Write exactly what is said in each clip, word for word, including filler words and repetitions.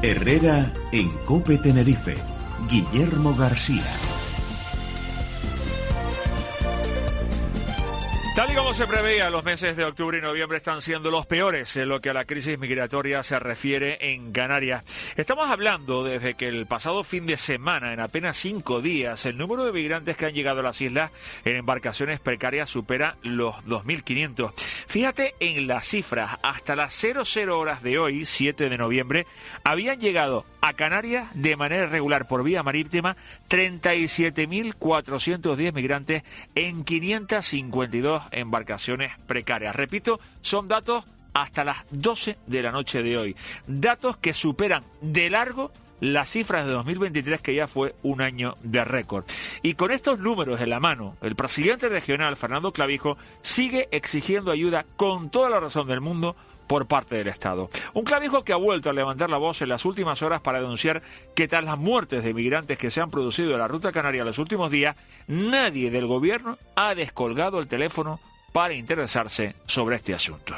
Herrera en COPE Tenerife. Guillermo García. Tal y como se preveía, los meses de octubre y noviembre están siendo los peores en lo que a la crisis migratoria se refiere en Canarias. Estamos hablando desde que el pasado fin de semana, en apenas cinco días, el número de migrantes que han llegado a las islas en embarcaciones precarias supera los dos mil quinientos. Fíjate en las cifras, hasta las cero cero horas de hoy, siete de noviembre, habían llegado a Canarias de manera regular por vía marítima treinta y siete mil cuatrocientos diez migrantes en quinientas cincuenta y dos embarcaciones precarias. Repito, son datos hasta las doce de la noche de hoy. Datos que superan de largo las cifras de dos mil veintitrés, que ya fue un año de récord. Y con estos números en la mano, el presidente regional, Fernando Clavijo, sigue exigiendo ayuda con toda la razón del mundo por parte del Estado. Un Clavijo que ha vuelto a levantar la voz en las últimas horas para denunciar que tras las muertes de migrantes que se han producido en la ruta canaria en los últimos días, nadie del gobierno ha descolgado el teléfono para interesarse sobre este asunto.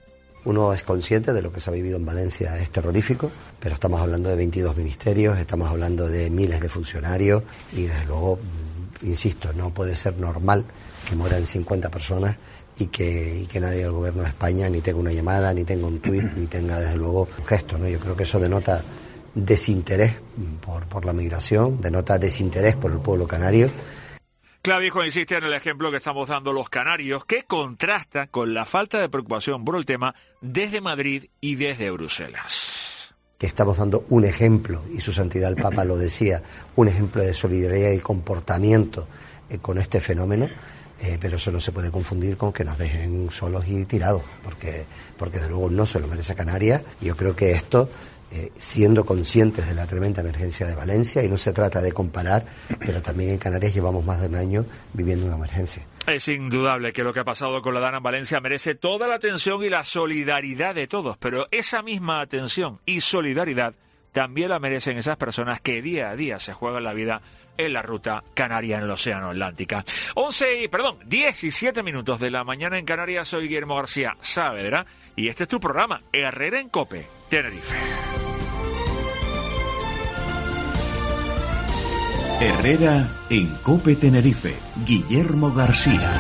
Uno es consciente de lo que se ha vivido en Valencia, es terrorífico, pero estamos hablando de veintidós ministerios, estamos hablando de miles de funcionarios y desde luego, insisto, no puede ser normal que mueran cincuenta personas y que, y que nadie del gobierno de España ni tenga una llamada, ni tenga un tuit, ni tenga desde luego un gesto, ¿no? Yo creo que eso denota desinterés por, por la migración, denota desinterés por el pueblo canario. Clavijo insiste en el ejemplo que estamos dando los canarios, que contrasta con la falta de preocupación por el tema desde Madrid y desde Bruselas. Que estamos dando un ejemplo, y su santidad el Papa lo decía, un ejemplo de solidaridad y comportamiento eh, con este fenómeno. Eh, pero eso no se puede confundir con que nos dejen solos y tirados, porque, porque desde luego no se lo merece Canarias. Y yo creo que esto, eh, siendo conscientes de la tremenda emergencia de Valencia, y no se trata de comparar, pero también en Canarias llevamos más de un año viviendo una emergencia. Es indudable que lo que ha pasado con la Dana en Valencia merece toda la atención y la solidaridad de todos, pero esa misma atención y solidaridad también la merecen esas personas que día a día se juegan la vida en la ruta canaria en el Océano Atlántico. once, perdón, diecisiete minutos de la mañana en Canarias. Soy Guillermo García Saavedra y este es tu programa, Herrera en COPE Tenerife. Herrera en COPE Tenerife. Guillermo García.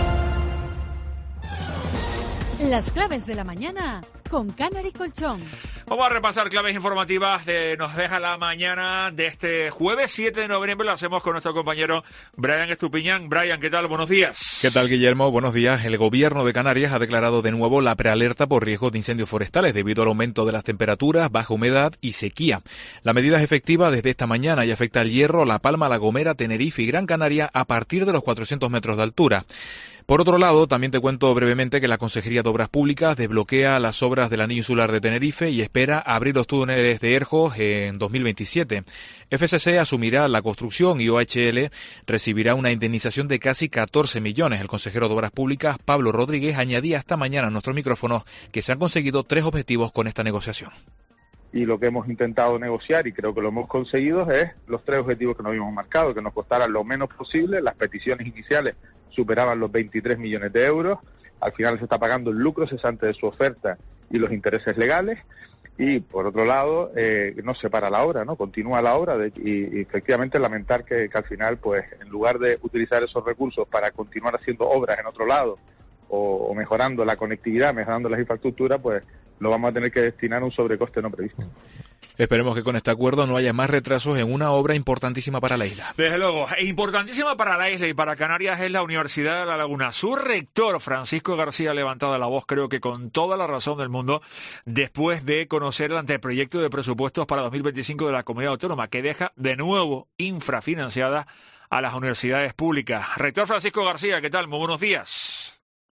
Las claves de la mañana con Canary Colchón. Vamos a repasar claves informativas de Nos deja la mañana de este jueves siete de noviembre. Lo hacemos con nuestro compañero Brian Estupiñán. Brian, ¿qué tal? Buenos días. ¿Qué tal, Guillermo? Buenos días. El gobierno de Canarias ha declarado de nuevo la prealerta por riesgo de incendios forestales debido al aumento de las temperaturas, baja humedad y sequía. La medida es efectiva desde esta mañana y afecta al Hierro, La Palma, La Gomera, Tenerife y Gran Canaria a partir de los cuatrocientos metros de altura. Por otro lado, también te cuento brevemente que la Consejería de Obras Públicas desbloquea las obras del anillo insular de Tenerife y espera abrir los túneles de Erjos en dos mil veintisiete. F C C asumirá la construcción y O H L recibirá una indemnización de casi catorce millones. El consejero de Obras Públicas, Pablo Rodríguez, añadía esta mañana a nuestros micrófonos que se han conseguido tres objetivos con esta negociación. Y lo que hemos intentado negociar, y creo que lo hemos conseguido, es los tres objetivos que nos habíamos marcado, que nos costaran lo menos posible. Las peticiones iniciales superaban los veintitrés millones de euros, al final se está pagando el lucro cesante de su oferta y los intereses legales, y por otro lado eh, no se para la obra, no continúa la obra, de, y, y efectivamente lamentar que, que al final, pues en lugar de utilizar esos recursos para continuar haciendo obras en otro lado, o, o mejorando la conectividad, mejorando las infraestructuras, pues lo vamos a tener que destinar a un sobrecoste no previsto. Esperemos que con este acuerdo no haya más retrasos en una obra importantísima para la isla. Desde luego, importantísima para la isla y para Canarias es la Universidad de La Laguna. Su rector, Francisco García, ha levantado la voz, creo que con toda la razón del mundo, después de conocer el anteproyecto de presupuestos para dos mil veinticinco de la Comunidad Autónoma, que deja de nuevo infrafinanciadas a las universidades públicas. Rector Francisco García, ¿qué tal? Muy buenos días.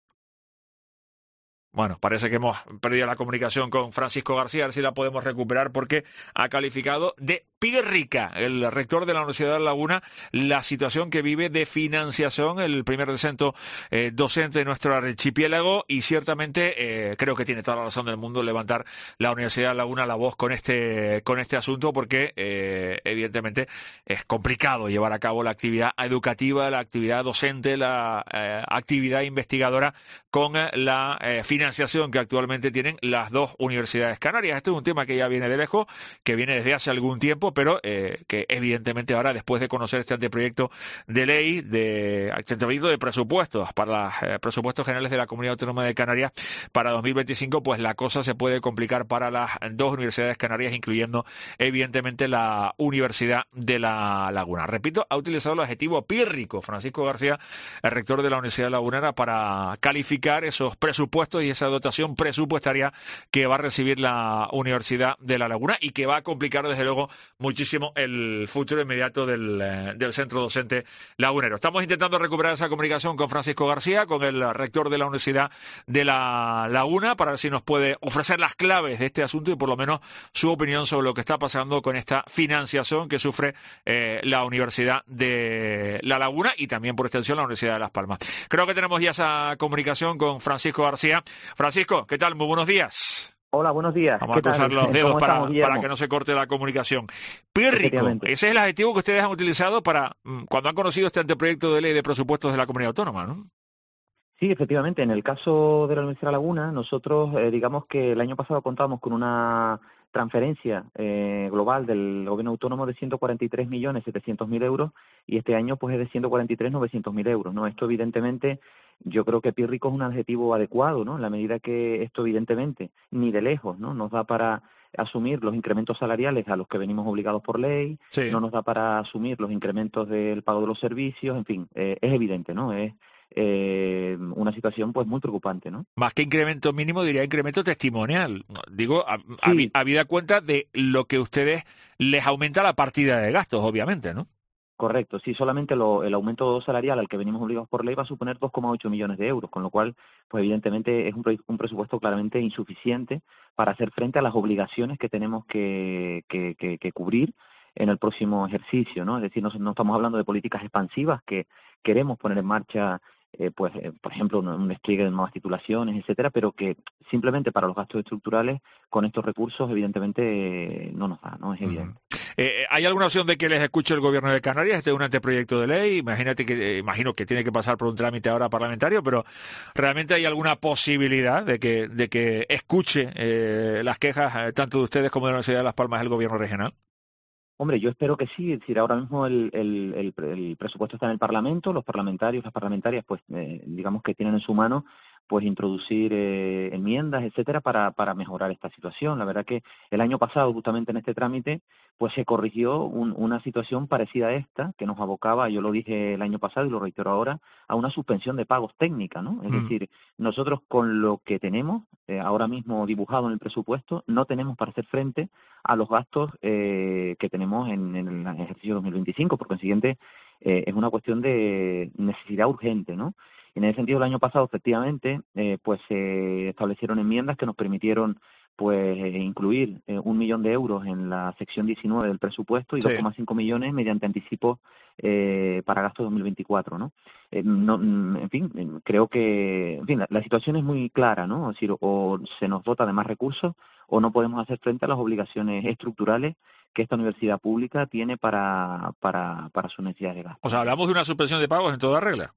Bueno, parece que hemos perdido la comunicación con Francisco García, a ver si la podemos recuperar, porque ha calificado de pírrica el rector de la Universidad de La Laguna la situación que vive de financiación, el primer descenso eh, docente de nuestro archipiélago, y ciertamente eh, creo que tiene toda la razón del mundo levantar la Universidad de La Laguna la voz con este con este asunto, porque eh, evidentemente es complicado llevar a cabo la actividad educativa, la actividad docente, la eh, actividad investigadora con eh, la eh, financiación que actualmente tienen las dos universidades canarias. Este es un tema que ya viene de lejos, que viene desde hace algún tiempo, pero eh, que evidentemente ahora, después de conocer este anteproyecto de ley, de anteproyecto de presupuestos para los eh, presupuestos generales de la Comunidad Autónoma de Canarias para dos mil veinticinco, pues la cosa se puede complicar para las dos universidades canarias, incluyendo evidentemente la Universidad de La Laguna. Repito, ha utilizado el adjetivo pírrico Francisco García, el rector de la Universidad de La Laguna, para calificar esos presupuestos y esa dotación presupuestaria que va a recibir la Universidad de La Laguna, y que va a complicar desde luego muchísimo el futuro inmediato del, eh, del centro docente lagunero. Estamos intentando recuperar esa comunicación con Francisco García, con el rector de la Universidad de La Laguna, para ver si nos puede ofrecer las claves de este asunto y por lo menos su opinión sobre lo que está pasando con esta financiación que sufre eh, la Universidad de La Laguna y también por extensión la Universidad de Las Palmas. Creo que tenemos ya esa comunicación con Francisco García. Francisco, ¿qué tal? Muy buenos días. Hola, buenos días. Vamos a cruzar los dedos para, estamos, para que no se corte la comunicación. Pírrico, ese es el adjetivo que ustedes han utilizado para cuando han conocido este anteproyecto de ley de presupuestos de la Comunidad Autónoma, ¿no? Sí, efectivamente. En el caso de la Universidad de La Laguna, nosotros, eh, digamos que el año pasado contábamos con una transferencia eh, global del gobierno autónomo de ciento cuarenta y tres millones setecientos mil euros, y este año pues es de ciento cuarenta y tres millones novecientos mil euros, ¿no? Esto evidentemente, yo creo que pírrico es un adjetivo adecuado, ¿no? En la medida que esto evidentemente ni de lejos, ¿no?, nos da para asumir los incrementos salariales a los que venimos obligados por ley, sí. No nos da para asumir los incrementos del pago de los servicios, en fin, eh, es evidente, ¿no? Es Eh, una situación pues muy preocupante, ¿no? Más que incremento mínimo, diría incremento testimonial. Digo, a, sí. a, habida cuenta de lo que ustedes les aumenta la partida de gastos, obviamente, ¿no? Correcto, sí, solamente lo, el aumento salarial al que venimos obligados por ley va a suponer dos coma ocho millones de euros, con lo cual, pues evidentemente es un, un presupuesto claramente insuficiente para hacer frente a las obligaciones que tenemos que, que, que, que cubrir en el próximo ejercicio, ¿no? Es decir, no, no estamos hablando de políticas expansivas que queremos poner en marcha, eh, pues, eh, por ejemplo, un, un despliegue de nuevas titulaciones, etcétera, pero que simplemente para los gastos estructurales con estos recursos evidentemente eh, no nos da, ¿no? Es evidente. Uh-huh. Eh, ¿Hay alguna opción de que les escuche el gobierno de Canarias? Este es un anteproyecto de ley. Imagínate que, eh, imagino que tiene que pasar por un trámite ahora parlamentario, pero ¿realmente hay alguna posibilidad de que, de que escuche eh, las quejas eh, tanto de ustedes como de la Universidad de Las Palmas del gobierno regional? Hombre, yo espero que sí. Es decir, ahora mismo el, el, el, el presupuesto está en el Parlamento, los parlamentarios, las parlamentarias, pues eh, digamos que tienen en su mano pues introducir eh, enmiendas, etcétera, para, para mejorar esta situación. La verdad que el año pasado, justamente en este trámite, pues se corrigió un, una situación parecida a esta, que nos abocaba, yo lo dije el año pasado y lo reitero ahora, a una suspensión de pagos técnica, ¿no? Es mm. decir, nosotros con lo que tenemos eh, ahora mismo dibujado en el presupuesto, no tenemos para hacer frente a los gastos eh, que tenemos en, en el ejercicio dos mil veinticinco, por consiguiente, eh, es una cuestión de necesidad urgente, ¿no? En ese sentido, el año pasado, efectivamente, eh, pues se eh, establecieron enmiendas que nos permitieron pues eh, incluir eh, un millón de euros en la sección diecinueve del presupuesto y sí. dos coma cinco millones mediante anticipo eh, para gastos dos mil veinticuatro, ¿no? Eh, no en fin, creo que en fin, la, la situación es muy clara, ¿no? Es decir, o se nos dota de más recursos o no podemos hacer frente a las obligaciones estructurales que esta universidad pública tiene para, para, para sus necesidades de gasto. O sea, hablamos de una suspensión de pagos en toda regla.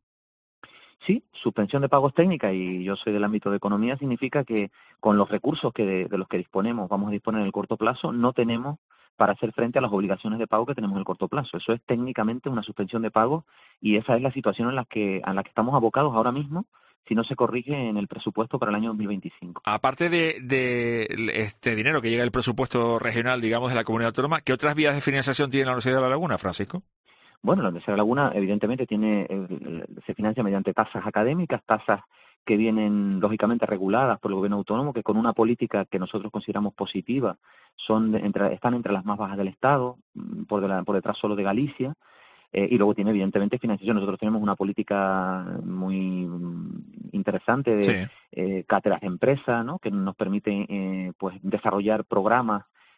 Sí, suspensión de pagos técnica, y yo soy del ámbito de economía, significa que con los recursos que de, de los que disponemos, vamos a disponer en el corto plazo, no tenemos para hacer frente a las obligaciones de pago que tenemos en el corto plazo. Eso es técnicamente una suspensión de pagos y esa es la situación en la que, en la que estamos abocados ahora mismo si no se corrige en el presupuesto para el año dos mil veinticinco. Aparte de, de este dinero que llega del presupuesto regional, digamos, de la comunidad autónoma, ¿qué otras vías de financiación tiene la Universidad de La Laguna, Francisco? Bueno, la Universidad de La Laguna evidentemente tiene eh, se financia mediante tasas académicas, tasas que vienen lógicamente reguladas por el gobierno autónomo, que con una política que nosotros consideramos positiva son de, entre, están entre las más bajas del Estado, por, de la, por detrás solo de Galicia, eh, y luego tiene evidentemente financiación. Nosotros tenemos una política muy interesante de sí. eh, cátedras de empresa, ¿no?, que nos permite eh, pues desarrollar programas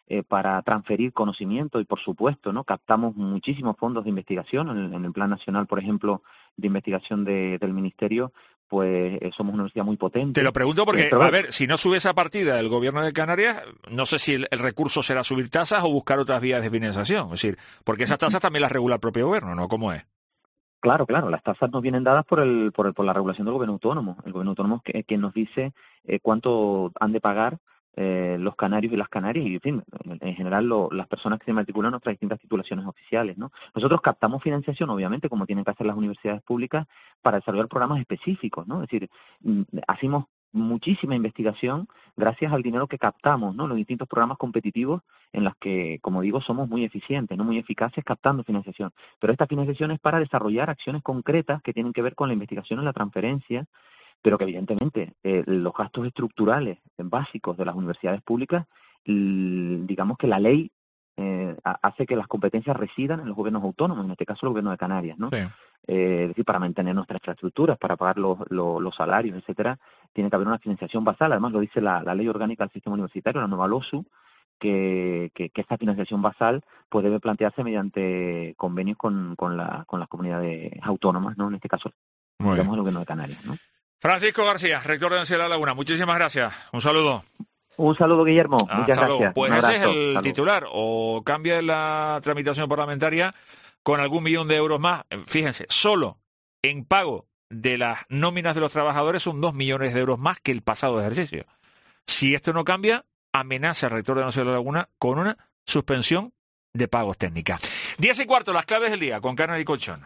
eh, para transferir conocimiento y, por supuesto, ¿no? Captamos muchísimos fondos de investigación. En, en el Plan Nacional, por ejemplo, de investigación de, del Ministerio, pues eh, somos una universidad muy potente. Te lo pregunto porque, eh, pero, a ver, si no sube esa partida del Gobierno de Canarias, no sé si el, el recurso será subir tasas o buscar otras vías de financiación. Es decir, porque esas tasas también las regula el propio Gobierno, ¿no? ¿Cómo es? Claro, claro, las tasas nos vienen dadas por el por, el, por la regulación del Gobierno autónomo. El Gobierno autónomo es que, quien nos dice eh, cuánto han de pagar eh, los canarios y las canarias y, en fin, en, en general lo, las personas que se matriculan en nuestras distintas titulaciones oficiales, ¿no? Nosotros captamos financiación, obviamente, como tienen que hacer las universidades públicas, para desarrollar programas específicos, ¿no? Es decir, hacemos muchísima investigación gracias al dinero que captamos, ¿no? Los distintos programas competitivos en los que, como digo, somos muy eficientes, no muy eficaces captando financiación. Pero esta financiación es para desarrollar acciones concretas que tienen que ver con la investigación y la transferencia, pero que evidentemente eh, los gastos estructurales básicos de las universidades públicas, digamos que la ley eh, hace que las competencias residan en los gobiernos autónomos, en este caso el gobierno de Canarias, ¿no? Sí. Eh, es decir, para mantener nuestras infraestructuras, para pagar los, los, los salarios, etcétera, tiene que haber una financiación basal. Además, lo dice la, la ley orgánica del sistema universitario, la nueva LOSU, que, que, que esta financiación basal pues debe plantearse mediante convenios con, con, la, con las comunidades autónomas, ¿no? En este caso, digamos, el gobierno de Canarias, ¿no? Francisco García, rector de la Universidad de La Laguna, muchísimas gracias. Un saludo. Un saludo, Guillermo. Ah, Muchas gracias. Pues ese es el salud. Titular. O cambia la tramitación parlamentaria con algún millón de euros más. Fíjense, solo en pago de las nóminas de los trabajadores son dos millones de euros más que el pasado ejercicio. Si esto no cambia, amenaza el rector de la Universidad de La Laguna con una suspensión de pagos técnicas. Diez y cuarto, las claves del día con Canary Colchón.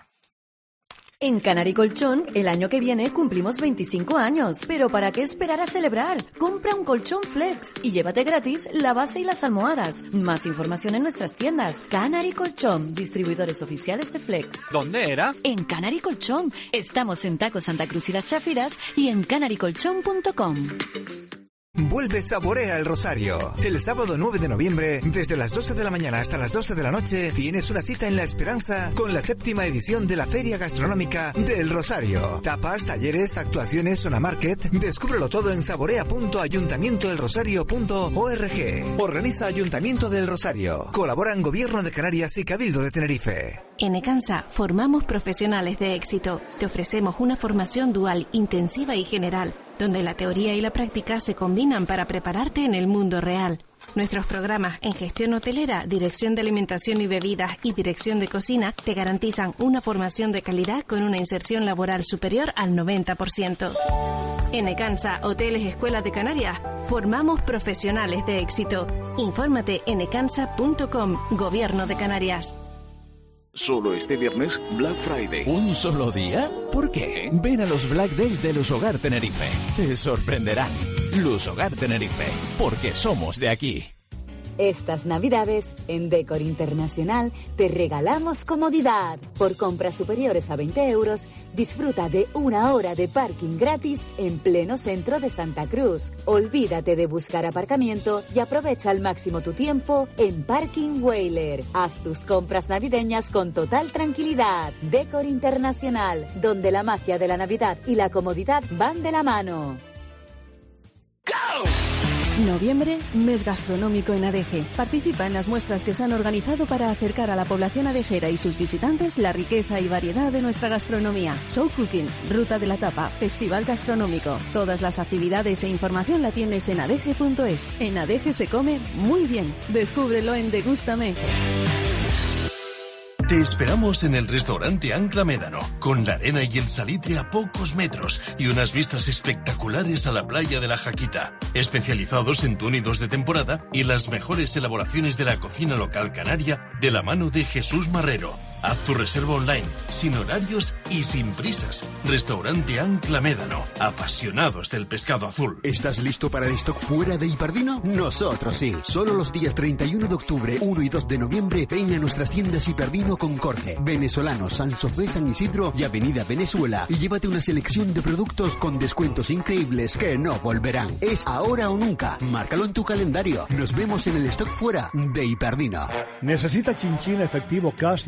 En Canary Colchón, el año que viene cumplimos veinticinco años, pero ¿para qué esperar a celebrar? Compra un colchón Flex y llévate gratis la base y las almohadas. Más información en nuestras tiendas. Canary Colchón, distribuidores oficiales de Flex. ¿Dónde era? En Canary Colchón. Estamos en Taco Santa Cruz y Las Chafiras y en canary colchón punto com. Vuelve Saborea el Rosario. El sábado nueve de noviembre, desde las doce de la mañana hasta las doce de la noche, tienes una cita en La Esperanza con la séptima edición de la Feria Gastronómica del Rosario. Tapas, talleres, actuaciones, zona market. Descúbrelo todo en saborea punto ayuntamiento del rosario punto org. Organiza Ayuntamiento del Rosario. Colaboran Gobierno de Canarias y Cabildo de Tenerife. En Ecansa formamos profesionales de éxito. Te ofrecemos una formación dual, intensiva y general, donde la teoría y la práctica se combinan para prepararte en el mundo real. Nuestros programas en gestión hotelera, dirección de alimentación y bebidas y dirección de cocina te garantizan una formación de calidad con una inserción laboral superior al noventa por ciento. En Ecansa, Hoteles Escuelas de Canarias, formamos profesionales de éxito. Infórmate en ecansa punto com, Gobierno de Canarias. Solo este viernes, Black Friday. ¿Un solo día? ¿Por qué? Ven a los Black Days de Lusogar Tenerife. Te sorprenderán. Lusogar Tenerife, porque somos de aquí. Estas Navidades, en Decor Internacional, te regalamos comodidad. Por compras superiores a veinte euros, disfruta de una hora de parking gratis en pleno centro de Santa Cruz. Olvídate de buscar aparcamiento y aprovecha al máximo tu tiempo en Parking Whaler. Haz tus compras navideñas con total tranquilidad. Decor Internacional, donde la magia de la Navidad y la comodidad van de la mano. ¡Go! Noviembre, mes gastronómico en Adeje. Participa en las muestras que se han organizado para acercar a la población adejera y sus visitantes la riqueza y variedad de nuestra gastronomía. Show Cooking, Ruta de la Tapa, Festival Gastronómico. Todas las actividades e información la tienes en adeje punto es. En Adeje se come muy bien. Descúbrelo en Degústame. Te esperamos en el restaurante Ancla Médano, con la arena y el salitre a pocos metros y unas vistas espectaculares a la playa de la Jaquita. Especializados en túnidos de temporada y las mejores elaboraciones de la cocina local canaria de la mano de Jesús Marrero. Haz tu reserva online, sin horarios y sin prisas. Restaurante Ancla Médano, apasionados del pescado azul. ¿Estás listo para el stock fuera de Hiperdino? Nosotros sí. Solo los días treinta y uno de octubre, uno y dos de noviembre, ven a nuestras tiendas Hiperdino Concorde, Venezolano, San Sofé, San Isidro y Avenida Venezuela y llévate una selección de productos con descuentos increíbles que no volverán. Es ahora o nunca. Márcalo en tu calendario. Nos vemos en el stock fuera de Hiperdino. ¿Necesita chinchín efectivo, cash, dinero con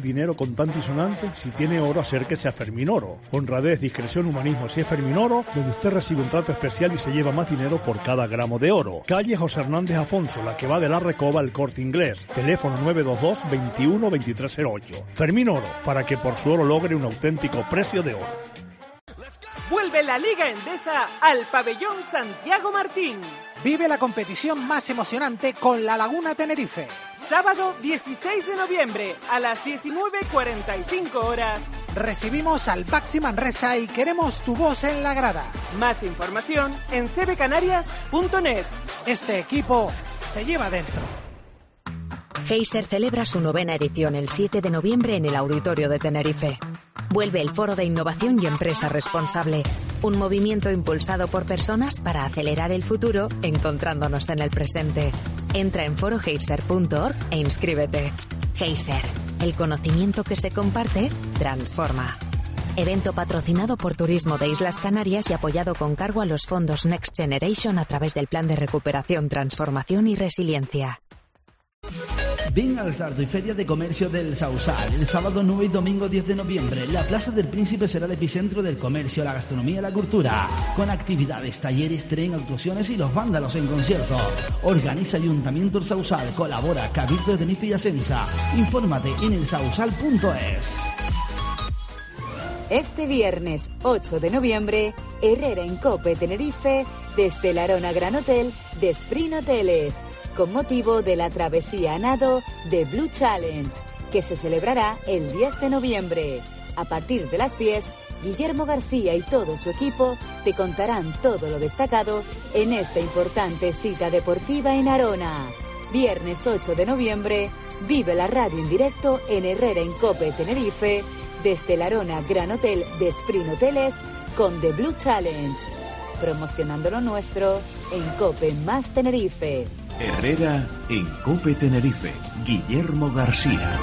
contante y sonante, si tiene oro, acérquese a Fermín Oro. Honradez, discreción, humanismo, si es Fermín Oro, donde usted recibe un trato especial y se lleva más dinero por cada gramo de oro. Calle José Hernández Afonso, la que va de la Recoba al Corte Inglés. Teléfono nueve dos dos, veintiuno, veintitrés cero ocho. Fermín Oro, para que por su oro logre un auténtico precio de oro. Vuelve la Liga Endesa al pabellón Santiago Martín. Vive la competición más emocionante con La Laguna Tenerife. Sábado dieciséis de noviembre a las diecinueve cuarenta y cinco horas. Recibimos al Baxi Manresa y queremos tu voz en la grada. Más información en c b canarias punto net. Este equipo se lleva dentro. Geyser celebra su novena edición el siete de noviembre en el Auditorio de Tenerife. Vuelve el Foro de Innovación y Empresa Responsable, un movimiento impulsado por personas para acelerar el futuro encontrándonos en el presente. Entra en foro geyser punto org e inscríbete. Geyser, el conocimiento que se comparte, transforma. Evento patrocinado por Turismo de Islas Canarias y apoyado con cargo a los fondos Next Generation a través del Plan de Recuperación, Transformación y Resiliencia. Ven al Sardo y Feria de Comercio del Sausal, el sábado nueve y domingo diez de noviembre. La Plaza del Príncipe será el epicentro del comercio, la gastronomía y la cultura, con actividades, talleres, tren, actuaciones y los vándalos en concierto. Organiza Ayuntamiento El Sausal, colabora Cabildo de Tenerife y Asensa. Infórmate en el sausal punto es. Este viernes ocho de noviembre, Herrera en Cope Tenerife, desde el Arona Gran Hotel de Spring Hoteles, con motivo de la travesía a nado de Blue Challenge, que se celebrará el diez de noviembre. A partir de las diez, Guillermo García y todo su equipo te contarán todo lo destacado en esta importante cita deportiva en Arona. Viernes ocho de noviembre, vive la radio en directo en Herrera en Cope Tenerife, desde el Arona Gran Hotel de Spring Hoteles, con The Blue Challenge. Promocionando lo nuestro en Cope más Tenerife. Herrera en Cope Tenerife. Guillermo García.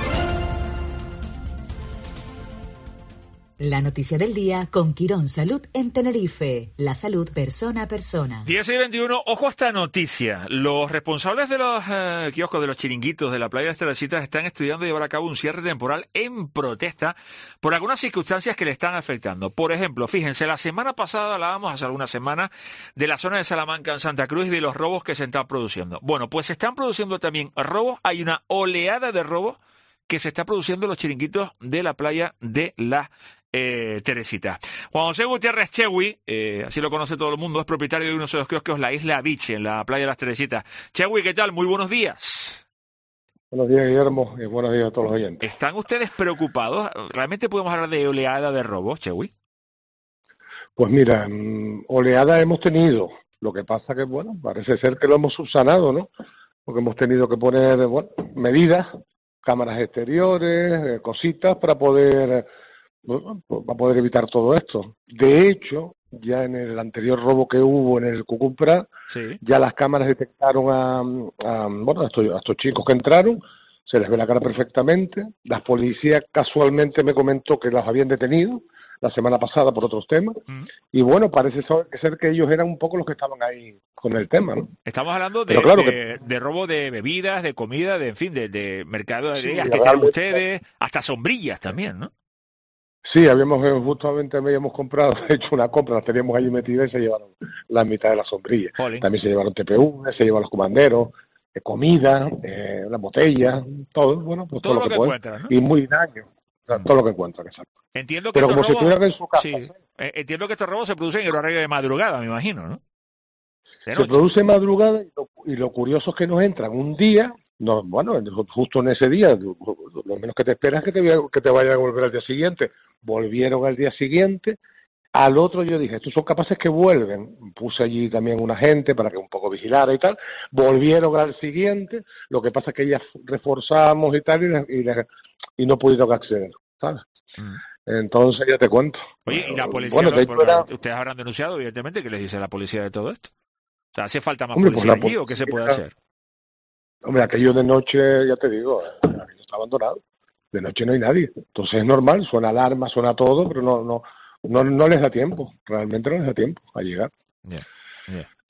La noticia del día con Quirón Salud en Tenerife. La salud persona a persona. diez y veintiuno, ojo a esta noticia. Los responsables de los eh, kioscos, de los chiringuitos de la playa de Estrelecitas están estudiando llevar a cabo un cierre temporal en protesta por algunas circunstancias que le están afectando. Por ejemplo, fíjense, la semana pasada hablábamos, hace algunas semanas, de la zona de Salamanca en Santa Cruz y de los robos que se están produciendo. Bueno, pues se están produciendo también robos. Hay una oleada de robos que se está produciendo en los chiringuitos de la playa de la Eh, Teresita. Juan José Gutiérrez Chewi, eh, así lo conoce todo el mundo, es propietario de uno de los kioscos, la Isla Beach, en la playa de las Teresitas. Chewi, ¿qué tal? Muy buenos días. Buenos días, Guillermo, y buenos días a todos los oyentes. ¿Están ustedes preocupados? ¿Realmente podemos hablar de oleada de robos, Chewi? Pues mira, oleada hemos tenido. Lo que pasa que, bueno, parece ser que lo hemos subsanado, ¿no? Porque hemos tenido que poner, bueno, medidas, cámaras exteriores, eh, cositas para poder... Bueno, pues va a poder evitar todo esto. De hecho, ya en el anterior robo que hubo en el Cucumpra, sí, ya las cámaras detectaron a, a, bueno, a, estos, a estos chicos que entraron, se les ve la cara perfectamente. La policía casualmente me comentó que las habían detenido la semana pasada por otros temas, mm. y bueno, parece ser que ellos eran un poco los que estaban ahí con el tema, ¿no? Estamos hablando de, claro de, que... de robo de bebidas, de comida, de en fin, de, de mercado de sí, que tienen ustedes, hasta sombrillas también, ¿no? Sí, habíamos justamente habíamos comprado, hecho una compra, las teníamos allí metidas y se llevaron la mitad de las sombrillas. Jolín. También se llevaron T P V, se llevaron los comanderos, eh, comida, eh, las botellas, todo, bueno, pues todo, todo lo que, que encuentran, ¿no? Y muy daño, o sea, todo lo que encuentran, exacto. Entiendo que Pero como robos, si estuvieran en su casa. Sí, eh, entiendo que estos robos se producen en el horario de madrugada, me imagino, ¿no? Se produce en madrugada y lo, y lo curioso es que nos entran un día. No, bueno, justo en ese día, lo menos que te esperas es que te, que te vayan a volver al día siguiente. Volvieron al día siguiente. Al otro yo dije, estos son capaces que vuelven. Puse allí también una gente para que un poco vigilara y tal. Volvieron al siguiente. Lo que pasa es que ya reforzamos y tal y, y, y no pudieron acceder, ¿sabes? Mm. Entonces ya te cuento. Oye, ¿y la policía? Bueno, no, era... Ustedes habrán denunciado, evidentemente, ¿qué les dice la policía de todo esto? O sea, ¿hace falta más Hombre, policía pues allí policía... o qué se puede hacer? Hombre, aquello de noche, ya te digo, aquello está abandonado. De noche no hay nadie. Entonces es normal, suena alarma, suena todo, pero no no no, no les da tiempo. Realmente no les da tiempo a llegar. Yeah, yeah.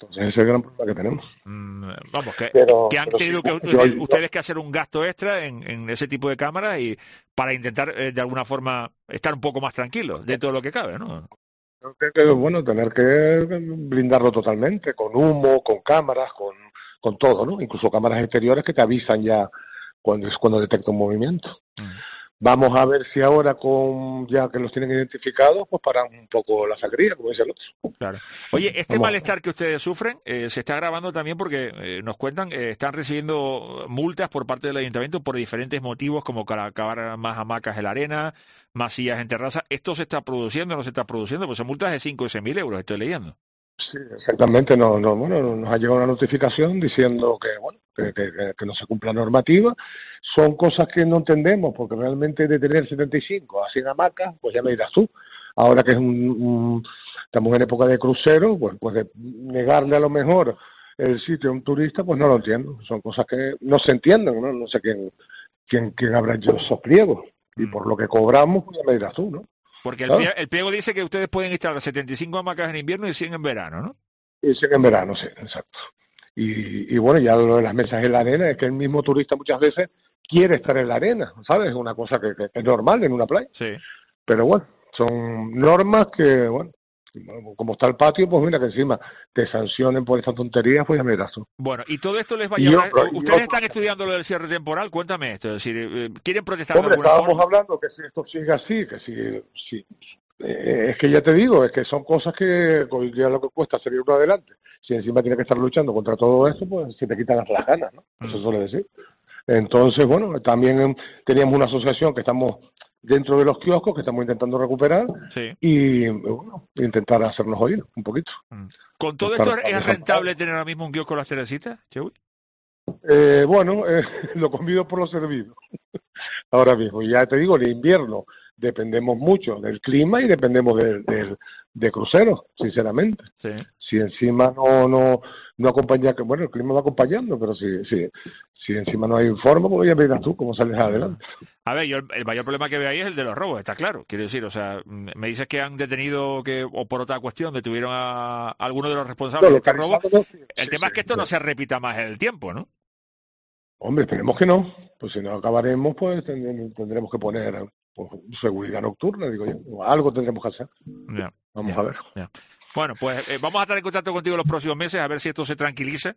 Entonces ese es el gran problema que tenemos. Mm, vamos, que, pero, que han pero tenido sí, que yo, yo, ustedes que hacer un gasto extra en, en ese tipo de cámaras y para intentar eh, de alguna forma estar un poco más tranquilos dentro de lo que cabe, ¿no? Creo que, bueno, tener que blindarlo totalmente, con humo, con cámaras, con, con todo, ¿no? Incluso cámaras exteriores que te avisan ya cuando es cuando detecta un movimiento. Mm. Vamos a ver si ahora, con ya que los tienen identificados, pues paran un poco la sangría, como dice el otro. Claro. Oye, este Vamos. malestar que ustedes sufren eh, se está agravando también porque eh, nos cuentan, eh, están recibiendo multas por parte del ayuntamiento por diferentes motivos, como para acabar más hamacas en la arena, más sillas en terraza. ¿Esto se está produciendo o no se está produciendo? Pues son multas de cinco y seis mil euros, estoy leyendo. Sí, exactamente. No, no, bueno, nos ha llegado una notificación diciendo que, bueno, que, que, que no se cumple la normativa. Son cosas que no entendemos, porque realmente de tener setenta y cinco a cien hamacas, pues ya me dirás tú. Ahora que es un, un estamos en época de crucero, pues, pues de negarle a lo mejor el sitio a un turista, pues no lo entiendo. Son cosas que no se entienden, ¿no? No sé quién, quién, quién habrá hecho esos pliegos. Y por lo que cobramos, pues ya me dirás tú, ¿no? Porque el, ¿Claro? pliego, el pliego dice que ustedes pueden instalar setenta y cinco hamacas en invierno y cien en verano, ¿no? Y cien en verano, sí, exacto. Y, y bueno, ya lo de las mesas en la arena es que el mismo turista muchas veces quiere estar en la arena, ¿sabes? Es una cosa que, que es normal en una playa. Sí. Pero bueno, son normas que, bueno, como está el patio, pues mira que encima te sancionen por estas tonterías, pues ya me dirás tú. Bueno, y todo esto les va a Y llevar... otro, y Ustedes otro. están estudiando lo del cierre temporal, cuéntame esto, es decir, eh, ¿quieren protestar Hombre, de alguna estábamos forma? hablando que si esto sigue así, que si... si eh, es que ya te digo, es que son cosas que con ya lo que cuesta seguir uno adelante. Si encima tienes que estar luchando contra todo eso, pues se te quitan las, las ganas, ¿no? Eso Mm. suele decir. Entonces, bueno, también eh, teníamos una asociación que estamos dentro de los kioscos, que estamos intentando recuperar Sí. y, bueno, intentar hacernos oír un poquito. ¿Con todo Estar- esto es rentable tener ahora mismo un kiosco con las Teresitas, Chewi? Eh, bueno, eh, lo convido por lo servido. Ahora mismo, y ya te digo, el invierno dependemos mucho del clima y dependemos del, del, de cruceros, sinceramente. Sí. Si encima no no no acompaña, que bueno, el clima va acompañando, pero si si, si encima no hay informe, pues ya verás tú cómo sales adelante. A ver, yo el, el mayor problema que veo ahí es el de los robos, está claro. Quiero decir, o sea, m- me dices que han detenido, que o por otra cuestión, detuvieron a, a alguno de los responsables No, de este robo. localizado, no, sí, El sí, tema es que sí, esto no sí. se repita más en el tiempo, ¿no? Hombre, esperemos que no, pues si no acabaremos, pues tendremos, tendremos que poner pues, seguridad nocturna, digo yo, o algo tendremos que hacer. Ya, Vamos ya, a ver. ya. Bueno, pues eh, vamos a estar en contacto contigo los próximos meses a ver si esto se tranquiliza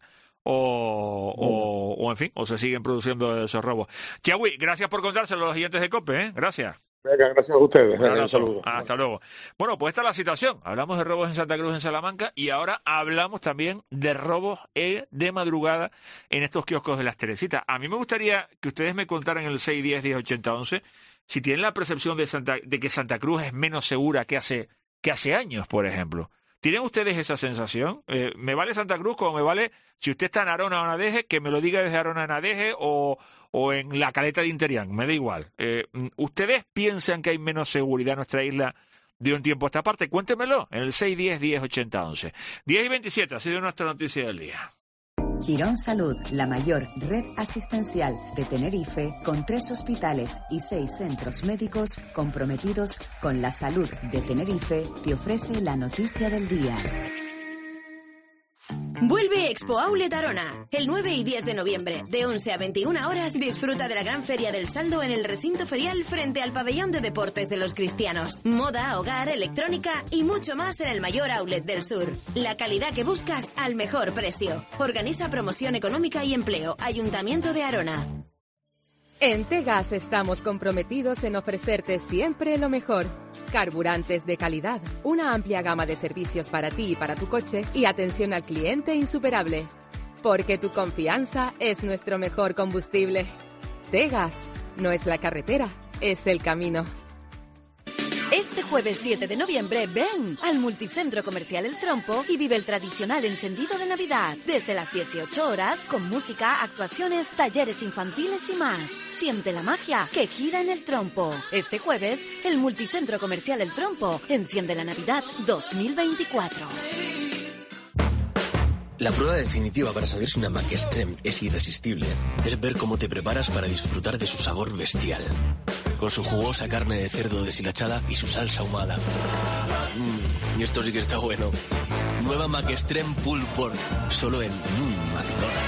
o, o, o en fin, o se siguen produciendo esos robos. Chiawi, gracias por contárselo a los oyentes de COPE, ¿eh? Gracias. Venga, gracias a ustedes. Un Venga, un abrazo. saludo. Hasta luego. Bueno, pues esta es la situación. Hablamos de robos en Santa Cruz, en Salamanca, y ahora hablamos también de robos eh, de madrugada en estos kioscos de las Teresitas. A mí me gustaría que ustedes me contaran en el seis diez, diez ochenta, once si tienen la percepción de, Santa, de que Santa Cruz es menos segura que hace, que hace años, por ejemplo. ¿Tienen ustedes esa sensación? Eh, ¿Me vale Santa Cruz como me vale si usted está en Arona o Nadeje, que me lo diga desde Arona a Nadeje o, o en la caleta de Interián? Me da igual. Eh, ¿Ustedes piensan que hay menos seguridad en nuestra isla de un tiempo a esta parte? Cuéntemelo en el seis diez, diez ochenta, once. diez y veintisiete ha sido nuestra noticia del día. Quirón Salud, la mayor red asistencial de Tenerife, con tres hospitales y seis centros médicos comprometidos con la salud de Tenerife, te ofrece la noticia del día. Vuelve Expo Outlet Arona. El nueve y diez de noviembre, de once a veintiuna horas, disfruta de la gran feria del saldo en el recinto ferial frente al pabellón de deportes de los cristianos. Moda, hogar, electrónica y mucho más en el mayor outlet del sur. La calidad que buscas al mejor precio. Organiza Promoción Económica y Empleo, Ayuntamiento de Arona. En Tegas estamos comprometidos en ofrecerte siempre lo mejor. Carburantes de calidad, una amplia gama de servicios para ti y para tu coche y atención al cliente insuperable. Porque tu confianza es nuestro mejor combustible. Tegas, no es la carretera, es el camino. Este jueves siete de noviembre, ven al Multicentro Comercial El Trompo y vive el tradicional encendido de Navidad. Desde las dieciocho horas, con música, actuaciones, talleres infantiles y más. Siente la magia que gira en El Trompo. Este jueves, el Multicentro Comercial El Trompo enciende la Navidad dos mil veinticuatro. La prueba definitiva para saber si una Mac Extreme es irresistible es ver cómo te preparas para disfrutar de su sabor bestial. Con su jugosa carne de cerdo deshilachada y su salsa ahumada. Mmm, y esto sí que está bueno. Nueva McExtreme Pulled Pork. Solo en mmm,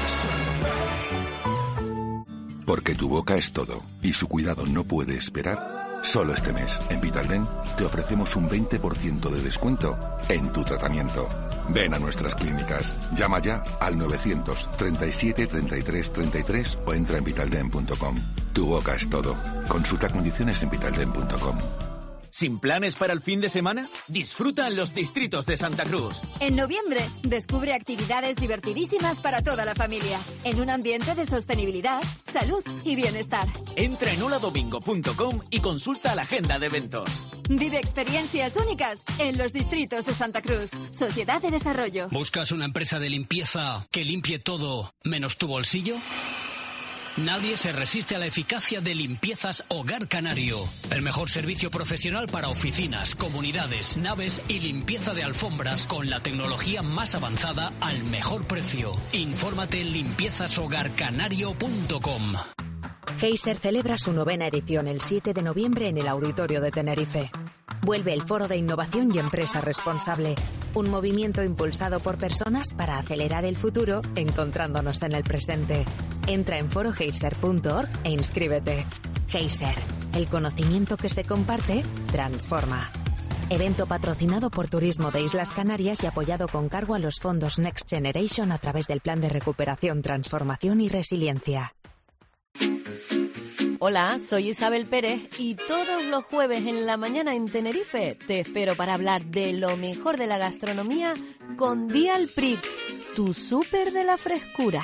McDonald's. Porque tu boca es todo y su cuidado no puede esperar. Solo este mes, en Vitaldent, te ofrecemos un veinte por ciento de descuento en tu tratamiento. Ven a nuestras clínicas. Llama ya al novecientos treinta y siete treinta y tres treinta y tres o entra en vitaldent punto com. Tu boca es todo. Consulta condiciones en vitaldent punto com. ¿Sin planes para el fin de semana? Disfruta en los distritos de Santa Cruz. En noviembre, descubre actividades divertidísimas para toda la familia, en un ambiente de sostenibilidad, salud y bienestar. Entra en hola domingo punto com y consulta la agenda de eventos. Vive experiencias únicas en los distritos de Santa Cruz. Sociedad de Desarrollo. ¿Buscas una empresa de limpieza que limpie todo menos tu bolsillo? Nadie se resiste a la eficacia de Limpiezas Hogar Canario. El mejor servicio profesional para oficinas, comunidades, naves y limpieza de alfombras con la tecnología más avanzada al mejor precio. Infórmate en limpiezas hogar canario punto com. Geyser celebra su novena edición el siete de noviembre en el Auditorio de Tenerife. Vuelve el Foro de Innovación y Empresa Responsable, un movimiento impulsado por personas para acelerar el futuro encontrándonos en el presente. Entra en foro geyser punto org e inscríbete. Geyser, el conocimiento que se comparte, transforma. Evento patrocinado por Turismo de Islas Canarias y apoyado con cargo a los fondos Next Generation a través del Plan de Recuperación, Transformación y Resiliencia. Hola, soy Isabel Pérez y todos los jueves en la mañana en Tenerife te espero para hablar de lo mejor de la gastronomía con Dial Prix, tu súper de la frescura.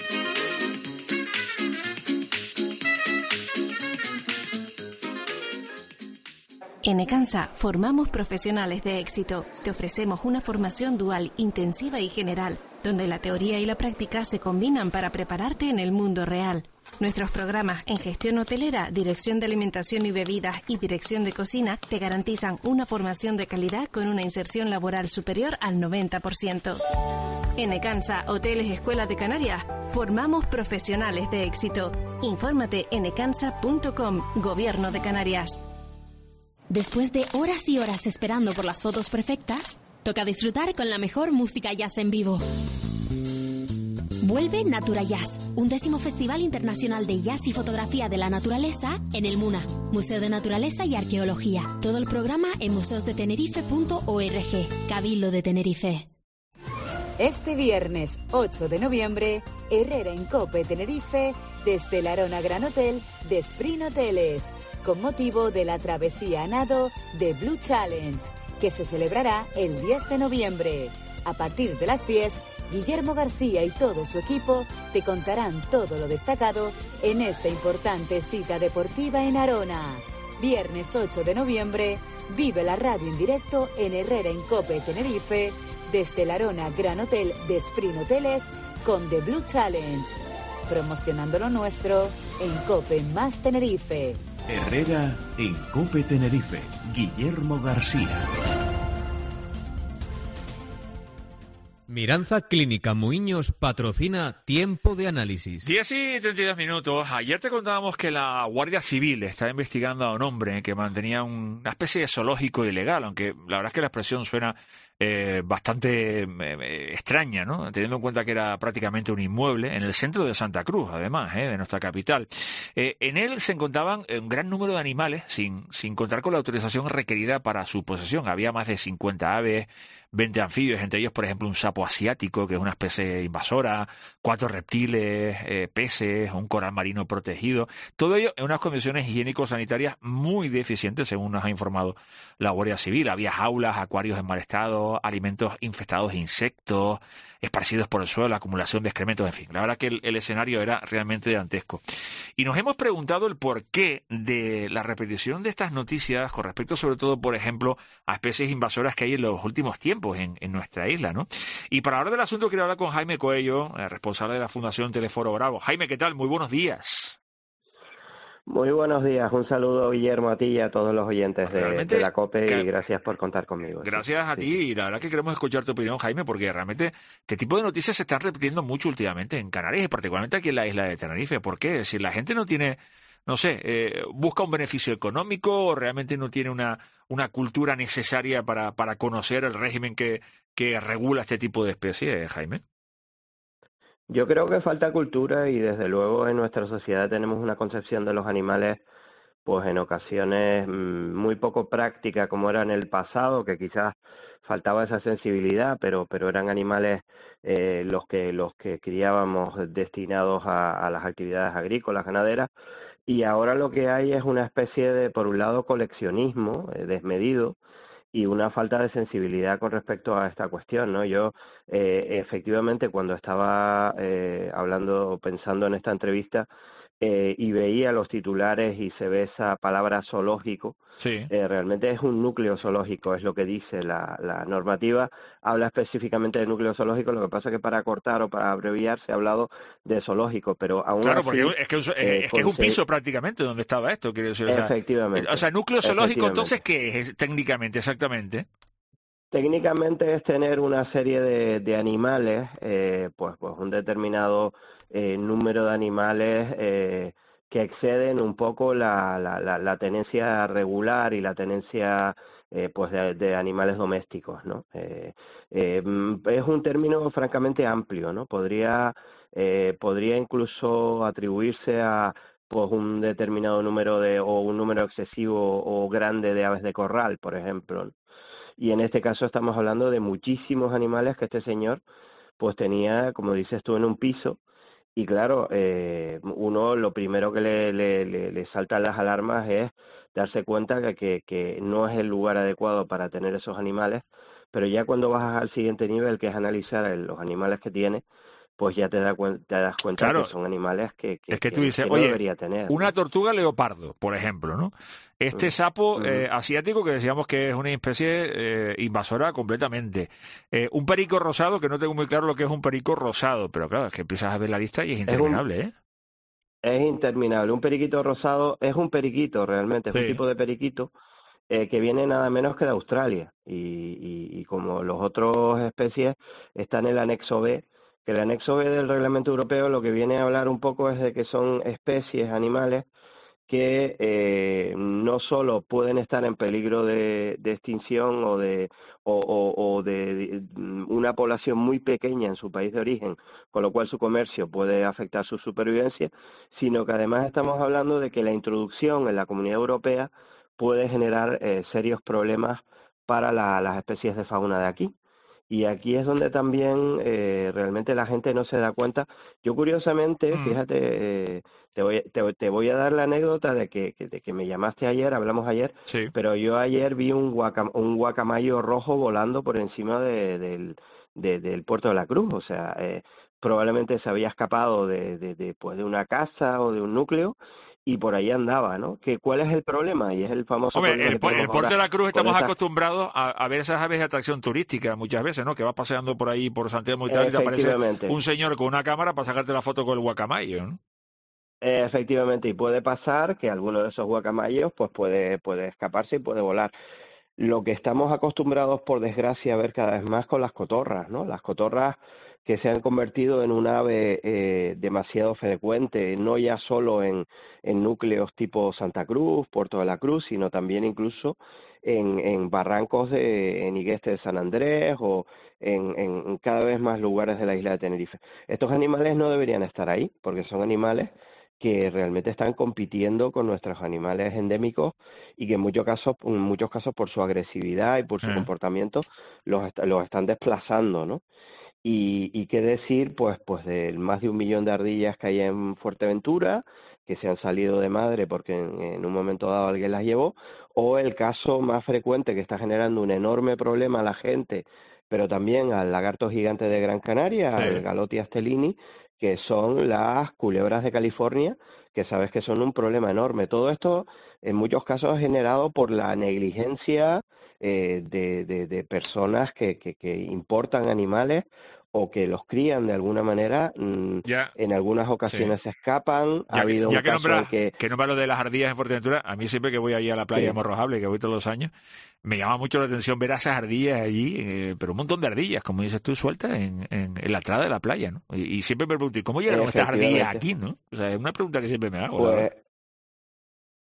En Ecansa formamos profesionales de éxito. Te ofrecemos una formación dual, intensiva y general, donde la teoría y la práctica se combinan para prepararte en el mundo real. Nuestros programas en gestión hotelera, dirección de alimentación y bebidas y dirección de cocina te garantizan una formación de calidad con una inserción laboral superior al noventa por ciento. En Ecansa, Hoteles Escuela de Canarias, formamos profesionales de éxito. Infórmate en ecansa punto com, Gobierno de Canarias. Después de horas y horas esperando por las fotos perfectas, toca disfrutar con la mejor música jazz en vivo. Vuelve Natura Jazz, un décimo Festival Internacional de Jazz y Fotografía de la Naturaleza en el MUNA, Museo de Naturaleza y Arqueología. Todo el programa en museos de tenerife punto org, Cabildo de Tenerife. Este viernes ocho de noviembre, Herrera en Cope Tenerife, desde el Arona Gran Hotel de Sprint Hoteles, con motivo de la travesía a nado de Blue Challenge, que se celebrará el diez de noviembre. A partir de las diez, Guillermo García y todo su equipo te contarán todo lo destacado en esta importante cita deportiva en Arona. Viernes ocho de noviembre, vive la radio en directo en Herrera en Cope Tenerife, desde el Arona Gran Hotel de Sprint Hoteles con The Blue Challenge. Promocionando lo nuestro en Cope más Tenerife. Herrera en Cope Tenerife, Guillermo García. Miranza Clínica Muiños patrocina Tiempo de Análisis. diez y treinta y dos minutos. Ayer te contábamos que la Guardia Civil está investigando a un hombre que mantenía una especie de zoológico ilegal, aunque la verdad es que la expresión suena eh, bastante eh, extraña, ¿no? Teniendo en cuenta que era prácticamente un inmueble en el centro de Santa Cruz, además, eh, de nuestra capital. Eh, en él se encontraban un gran número de animales sin, sin contar con la autorización requerida para su posesión. Había más de cincuenta aves, veinte anfibios, entre ellos, por ejemplo, un sapo asiático, que es una especie invasora, cuatro reptiles, eh, peces, un coral marino protegido. Todo ello en unas condiciones higiénico-sanitarias muy deficientes, según nos ha informado la Guardia Civil. Había jaulas, acuarios en mal estado, alimentos infestados de insectos, esparcidos por el suelo, acumulación de excrementos, en fin. La verdad que el, el escenario era realmente dantesco. Y nos hemos preguntado el porqué de la repetición de estas noticias con respecto, sobre todo, por ejemplo, a especies invasoras que hay en los últimos tiempos en, en nuestra isla, ¿no? Y para hablar del asunto quiero hablar con Jaime Coello, responsable de la Fundación Teleforo Bravo. Jaime, ¿qué tal? Muy buenos días. Muy buenos días, un saludo, Guillermo, a ti y a todos los oyentes de, de la COPE que, y gracias por contar conmigo. Gracias sí. a ti sí. Y la verdad que queremos escuchar tu opinión, Jaime, porque realmente este tipo de noticias se están repitiendo mucho últimamente en Canarias y particularmente aquí en la isla de Tenerife. ¿Por qué? Si la gente no tiene no sé, eh, busca un beneficio económico o realmente no tiene una, una cultura necesaria para, para conocer el régimen que, que regula este tipo de especies, Jaime? Yo creo que falta cultura y desde luego en nuestra sociedad tenemos una concepción de los animales pues en ocasiones muy poco práctica como era en el pasado, que quizás faltaba esa sensibilidad, pero pero eran animales eh, los que los que criábamos destinados a, a las actividades agrícolas, ganaderas, y ahora lo que hay es una especie de, por un lado, coleccionismo eh, desmedido y una falta de sensibilidad con respecto a esta cuestión, ¿no? Yo, eh, efectivamente, cuando estaba eh, hablando, pensando en esta entrevista, eh, y veía los titulares y se ve esa palabra zoológico, sí. eh, realmente es un núcleo zoológico, es lo que dice la, la normativa, habla específicamente de núcleo zoológico, lo que pasa es que para cortar o para abreviar se ha hablado de zoológico, pero aún Claro, así, porque es que, es, eh, es que es un conse- piso prácticamente donde estaba esto, quiero decir. O sea, Efectivamente. O sea, núcleo zoológico, Efectivamente. entonces, ¿qué es técnicamente, exactamente? Técnicamente es tener una serie de, de animales, eh, pues, pues un determinado eh, número de animales eh, que exceden un poco la, la, la, la tenencia regular y la tenencia eh, pues de, de animales domésticos, ¿no? Eh, eh, es un término francamente amplio, ¿no? Podría eh, podría incluso atribuirse a pues un determinado número de o un número excesivo o grande de aves de corral, por ejemplo, ¿no? Y en este caso estamos hablando de muchísimos animales que este señor pues tenía, como dices tú, en un piso. Y claro, eh, uno lo primero que le, le, le, le saltan las alarmas es darse cuenta que, que, que no es el lugar adecuado para tener esos animales, pero ya cuando bajas al siguiente nivel, que es analizar el, los animales que tiene, pues ya te, da, te das cuenta Claro. que son animales que, que, Es que tú que- dices, que no oye, debería tener. una tortuga leopardo, por ejemplo, ¿no? Este sapo eh, asiático que decíamos que es una especie eh, invasora completamente. Eh, un perico rosado, que no tengo muy claro lo que es un perico rosado, pero claro, es que empiezas a ver la lista y es interminable, ¿eh? Es interminable. Un periquito rosado es un periquito realmente, es Sí. un tipo de periquito eh, que viene nada menos que de Australia. Y, y, y como los otros especies están en el anexo B, que el anexo B del reglamento europeo lo que viene a hablar un poco es de que son especies, animales, que eh, no solo pueden estar en peligro de, de extinción o de o, o, o de, de una población muy pequeña en su país de origen, con lo cual su comercio puede afectar su supervivencia, sino que además estamos hablando de que la introducción en la Comunidad Europea puede generar eh, serios problemas para la, las especies de fauna de aquí. Y aquí es donde también eh, realmente la gente no se da cuenta. Yo curiosamente, Mm. fíjate, eh, te, voy, te, te voy a dar la anécdota de que, que, de que me llamaste ayer, hablamos ayer, Sí. pero yo ayer vi un, guacam, un guacamayo rojo volando por encima de, del, de, del puerto de la Cruz. O sea, eh, probablemente se había escapado de, de, de, pues, de una casa o de un núcleo y por ahí andaba, ¿no? Que ¿cuál es el problema? Y es el famoso Hombre, problema el, que pu- el tenemos puerto de ahora la Cruz con estamos esta- acostumbrados a, a ver esas aves de atracción turística muchas veces, ¿no? Que vas paseando por ahí, por Santiago y tal, y te aparece Efectivamente. un señor con una cámara para sacarte la foto con el guacamayo, ¿no? Eh, Efectivamente, y puede pasar que alguno de esos guacamayos pues puede, puede escaparse y puede volar. Lo que estamos acostumbrados, por desgracia, a ver cada vez más con las cotorras, ¿no? Las cotorras que se han convertido en un ave eh, demasiado frecuente, no ya solo en, en núcleos tipo Santa Cruz, Puerto de la Cruz, sino también incluso en, en barrancos de, en Igueste de San Andrés o en, en cada vez más lugares de la isla de Tenerife. Estos animales no deberían estar ahí, porque son animales que realmente están compitiendo con nuestros animales endémicos y que en muchos casos, en muchos casos por su agresividad y por su Eh. comportamiento los, est- los están desplazando, ¿no? Y, y qué decir, pues, pues de más de un millón de ardillas que hay en Fuerteventura, que se han salido de madre porque en, en un momento dado alguien las llevó, o el caso más frecuente que está generando un enorme problema a la gente, pero también al lagarto gigante de Gran Canaria, Sí. al Galotia stellini, que son las culebras de California, que sabes que son un problema enorme. Todo esto, en muchos casos, es generado por la negligencia eh, de, de, de personas que, que, que importan animales o que los crían de alguna manera. mm, Ya. En algunas ocasiones se escapan. Ha Ya, habido ya un que caso nombra, en que... que nombra lo de las ardillas en Fuerteventura, a mí siempre que voy ahí a la playa Sí. de Morrojable, que voy todos los años, me llama mucho la atención ver a esas ardillas allí, eh, pero un montón de ardillas, como dices tú, sueltas en, en, en la entrada de la playa, ¿no? Y, y siempre me pregunto, ¿y cómo llegaron estas ardillas aquí, no? O sea, es una pregunta que siempre me hago. la Pues, verdad.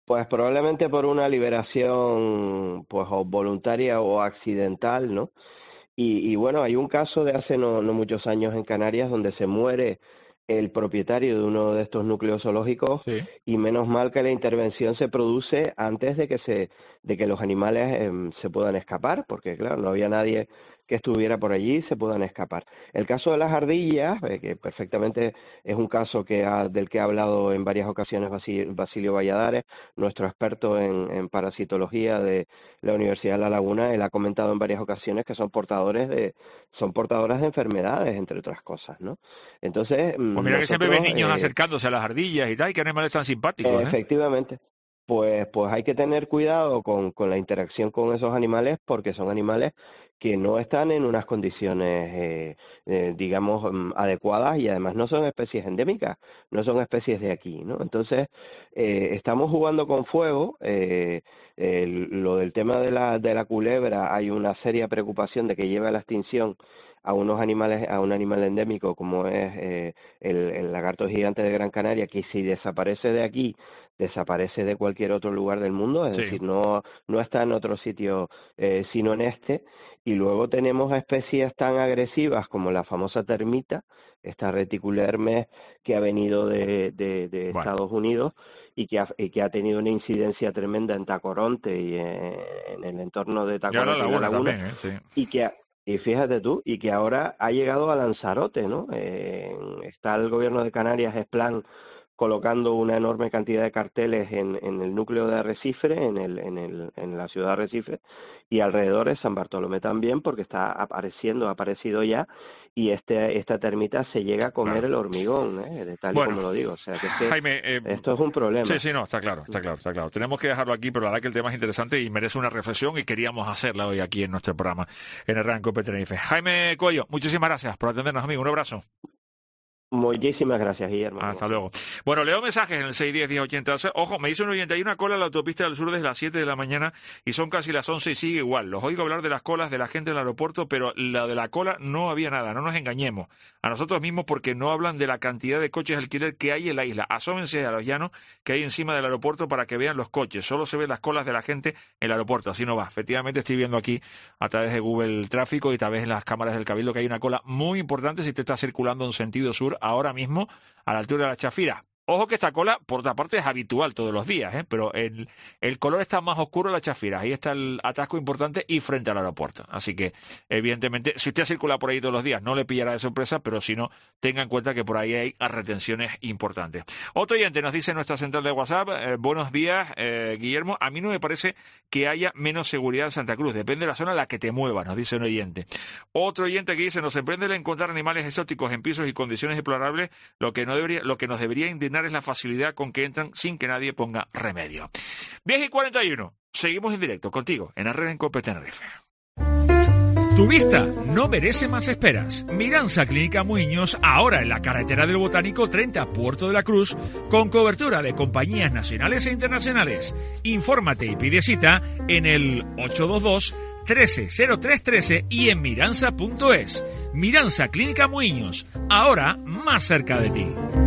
Pues probablemente por una liberación pues o voluntaria o accidental, ¿no? Y, y bueno, hay un caso de hace no, no muchos años en Canarias donde se muere el propietario de uno de estos núcleos zoológicos, sí. Y menos mal que la intervención se produce antes de que se de que los animales eh, se puedan escapar, porque claro, no había nadie que estuviera por allí, se puedan escapar. El caso de las ardillas, eh, que perfectamente es un caso que ha, del que ha hablado en varias ocasiones Basilio Valladares, nuestro experto en, en parasitología de la Universidad de La Laguna. Él ha comentado en varias ocasiones que son portadores de son portadoras de enfermedades, entre otras cosas, ¿no? Entonces, pues mira nosotros, que siempre ven niños eh, acercándose a las ardillas y tal, y que animales tan simpáticos, eh, efectivamente. ¿eh? Pues, pues hay que tener cuidado con, con la interacción con esos animales, porque son animales que no están en unas condiciones, eh, eh, digamos, adecuadas, y además no son especies endémicas, no son especies de aquí, ¿no? Entonces, eh, estamos jugando con fuego. Eh, el, lo del tema de la, de la culebra, hay una seria preocupación de que lleve a la extinción a unos animales, a un animal endémico como es eh, el, el lagarto gigante de Gran Canaria, que si desaparece de aquí, desaparece de cualquier otro lugar del mundo, es sí. decir, no no está en otro sitio eh, sino en este. Y luego tenemos especies tan agresivas como la famosa termita, esta Reticulermes, que ha venido de, de, de bueno. Estados Unidos y que, ha, y que ha tenido una incidencia tremenda en Tacoronte y en, en el entorno de Tacoronte y la Laguna, también, ¿eh? Sí. y que y fíjate tú, y que ahora ha llegado a Lanzarote, ¿no? Eh, está el gobierno de Canarias, es plan colocando una enorme cantidad de carteles en, en el núcleo de Arrecife, en el, en el, en la ciudad de Arrecife, y alrededor de San Bartolomé también, porque está apareciendo, ha aparecido ya, y este esta termita se llega a comer claro. el hormigón, ¿eh? De tal bueno, y como lo digo. O sea, que, es que Jaime, eh, esto es un problema. Sí, sí, no, está claro, está claro, está claro. Tenemos que dejarlo aquí, pero la verdad que el tema es interesante y merece una reflexión, y queríamos hacerla hoy aquí en nuestro programa, en el Ranco Tenerife. Jaime Coello, muchísimas gracias por atendernos, amigo. Un abrazo. Muchísimas gracias, Guillermo. Hasta luego. Bueno, leo mensajes en el seis diez, diez ochenta. Ojo, me dice un oyente, hay una cola en la autopista del sur desde las siete de la mañana y son casi las once y sigue igual. Los oigo hablar de las colas de la gente en el aeropuerto, pero la de la cola no había nada, no nos engañemos a nosotros mismos, porque no hablan de la cantidad de coches de alquiler que hay en la isla. Asómense a los llanos que hay encima del aeropuerto para que vean los coches. Solo se ven las colas de la gente en el aeropuerto, así no va. Efectivamente estoy viendo aquí a través de Google Tráfico y a través de las cámaras del Cabildo que hay una cola muy importante si te está circulando en sentido sur ahora mismo, a la altura de la Chafira. Ojo que esta cola, por otra parte, es habitual todos los días, ¿eh? Pero el, el color está más oscuro en la Chafira. Ahí está el atasco importante y frente al aeropuerto. Así que, evidentemente, si usted circula por ahí todos los días, no le pillará de sorpresa, pero si no, tenga en cuenta que por ahí hay retenciones importantes. Otro oyente nos dice en nuestra central de WhatsApp, eh, buenos días, eh, Guillermo, a mí no me parece que haya menos seguridad en Santa Cruz. Depende de la zona en la que te muevas, nos dice un oyente. Otro oyente que dice, nos sorprende el encontrar animales exóticos en pisos y condiciones deplorables, lo que, no debería, lo que nos debería indignar es la facilidad con que entran sin que nadie ponga remedio. diez y cuarenta y uno. Seguimos en directo contigo en Arren Cope Tenerife. Tu vista no merece más esperas. Miranza Clínica Muiños, ahora en la carretera del Botánico treinta, Puerto de la Cruz, con cobertura de compañías nacionales e internacionales. Infórmate y pide cita en el ocho dos dos, trece cero tres trece y en miranza punto es. Miranza Clínica Muiños, ahora más cerca de ti.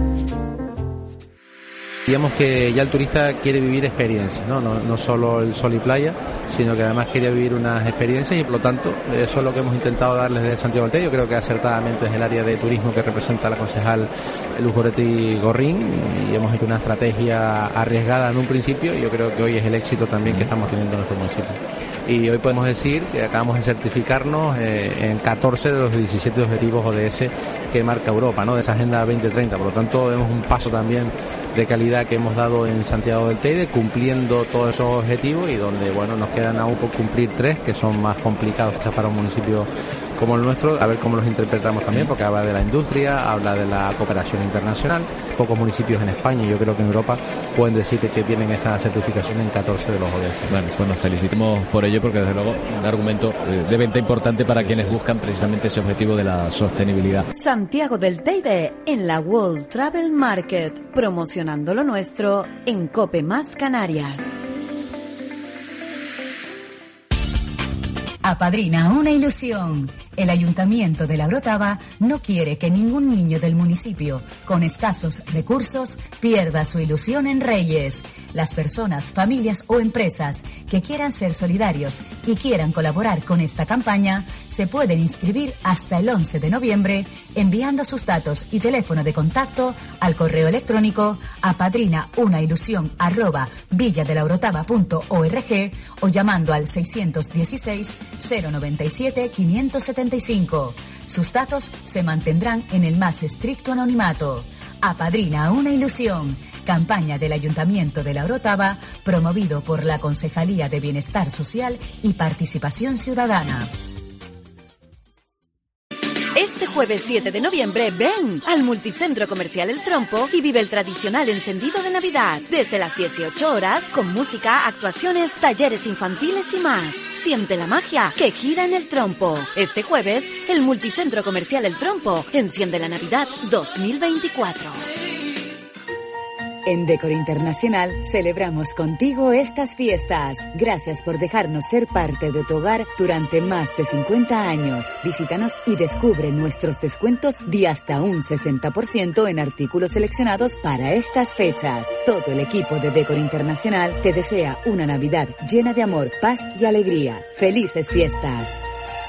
Digamos que ya el turista quiere vivir experiencias, ¿no? No, no solo el sol y playa, sino que además quería vivir unas experiencias y por lo tanto eso es lo que hemos intentado darles desde Santiago del Teide. Yo creo que acertadamente es el área de turismo que representa la concejal Luz Goretti Gorrín y hemos hecho una estrategia arriesgada en un principio y yo creo que hoy es el éxito también que estamos teniendo en nuestro municipio. Y hoy podemos decir que acabamos de certificarnos eh, en catorce de los diecisiete objetivos O D S que marca Europa, ¿no? De esa Agenda veinte treinta. Por lo tanto, vemos un paso también de calidad que hemos dado en Santiago del Teide, cumpliendo todos esos objetivos y donde, bueno, nos quedan aún por cumplir tres, que son más complicados quizás para un municipio como el nuestro, a ver cómo los interpretamos también, porque habla de la industria, habla de la cooperación internacional. Pocos municipios en España y yo creo que en Europa pueden decir que tienen esa certificación en catorce de los O D S. Bueno, pues nos felicitamos por ello, porque desde luego un argumento de venta importante para sí, quienes sí. buscan precisamente ese objetivo de la sostenibilidad. Santiago del Teide en la World Travel Market, promocionando lo nuestro en Cope Más Canarias. Apadrina una ilusión. El Ayuntamiento de La Orotava no quiere que ningún niño del municipio con escasos recursos pierda su ilusión en Reyes. Las personas, familias o empresas que quieran ser solidarios y quieran colaborar con esta campaña se pueden inscribir hasta el once de noviembre enviando sus datos y teléfono de contacto al correo electrónico a padrinaunaIlusión arroba villadelaorotava punto org o llamando al seiscientos dieciséis cero noventa y siete quinientos setenta y cinco. Sus datos se mantendrán en el más estricto anonimato. Apadrina una ilusión. Campaña del Ayuntamiento de La Orotava, promovido por la Concejalía de Bienestar Social y Participación Ciudadana. Este jueves siete de noviembre, ven al Multicentro Comercial El Trompo y vive el tradicional encendido de Navidad. Desde las dieciocho horas, con música, actuaciones, talleres infantiles y más. Siente la magia que gira en El Trompo. Este jueves, el Multicentro Comercial El Trompo enciende la Navidad dos mil veinticuatro. En Decor Internacional celebramos contigo estas fiestas. Gracias por dejarnos ser parte de tu hogar durante más de cincuenta años. Visítanos y descubre nuestros descuentos de hasta un sesenta por ciento en artículos seleccionados para estas fechas. Todo el equipo de Decor Internacional te desea una Navidad llena de amor, paz y alegría. ¡Felices fiestas!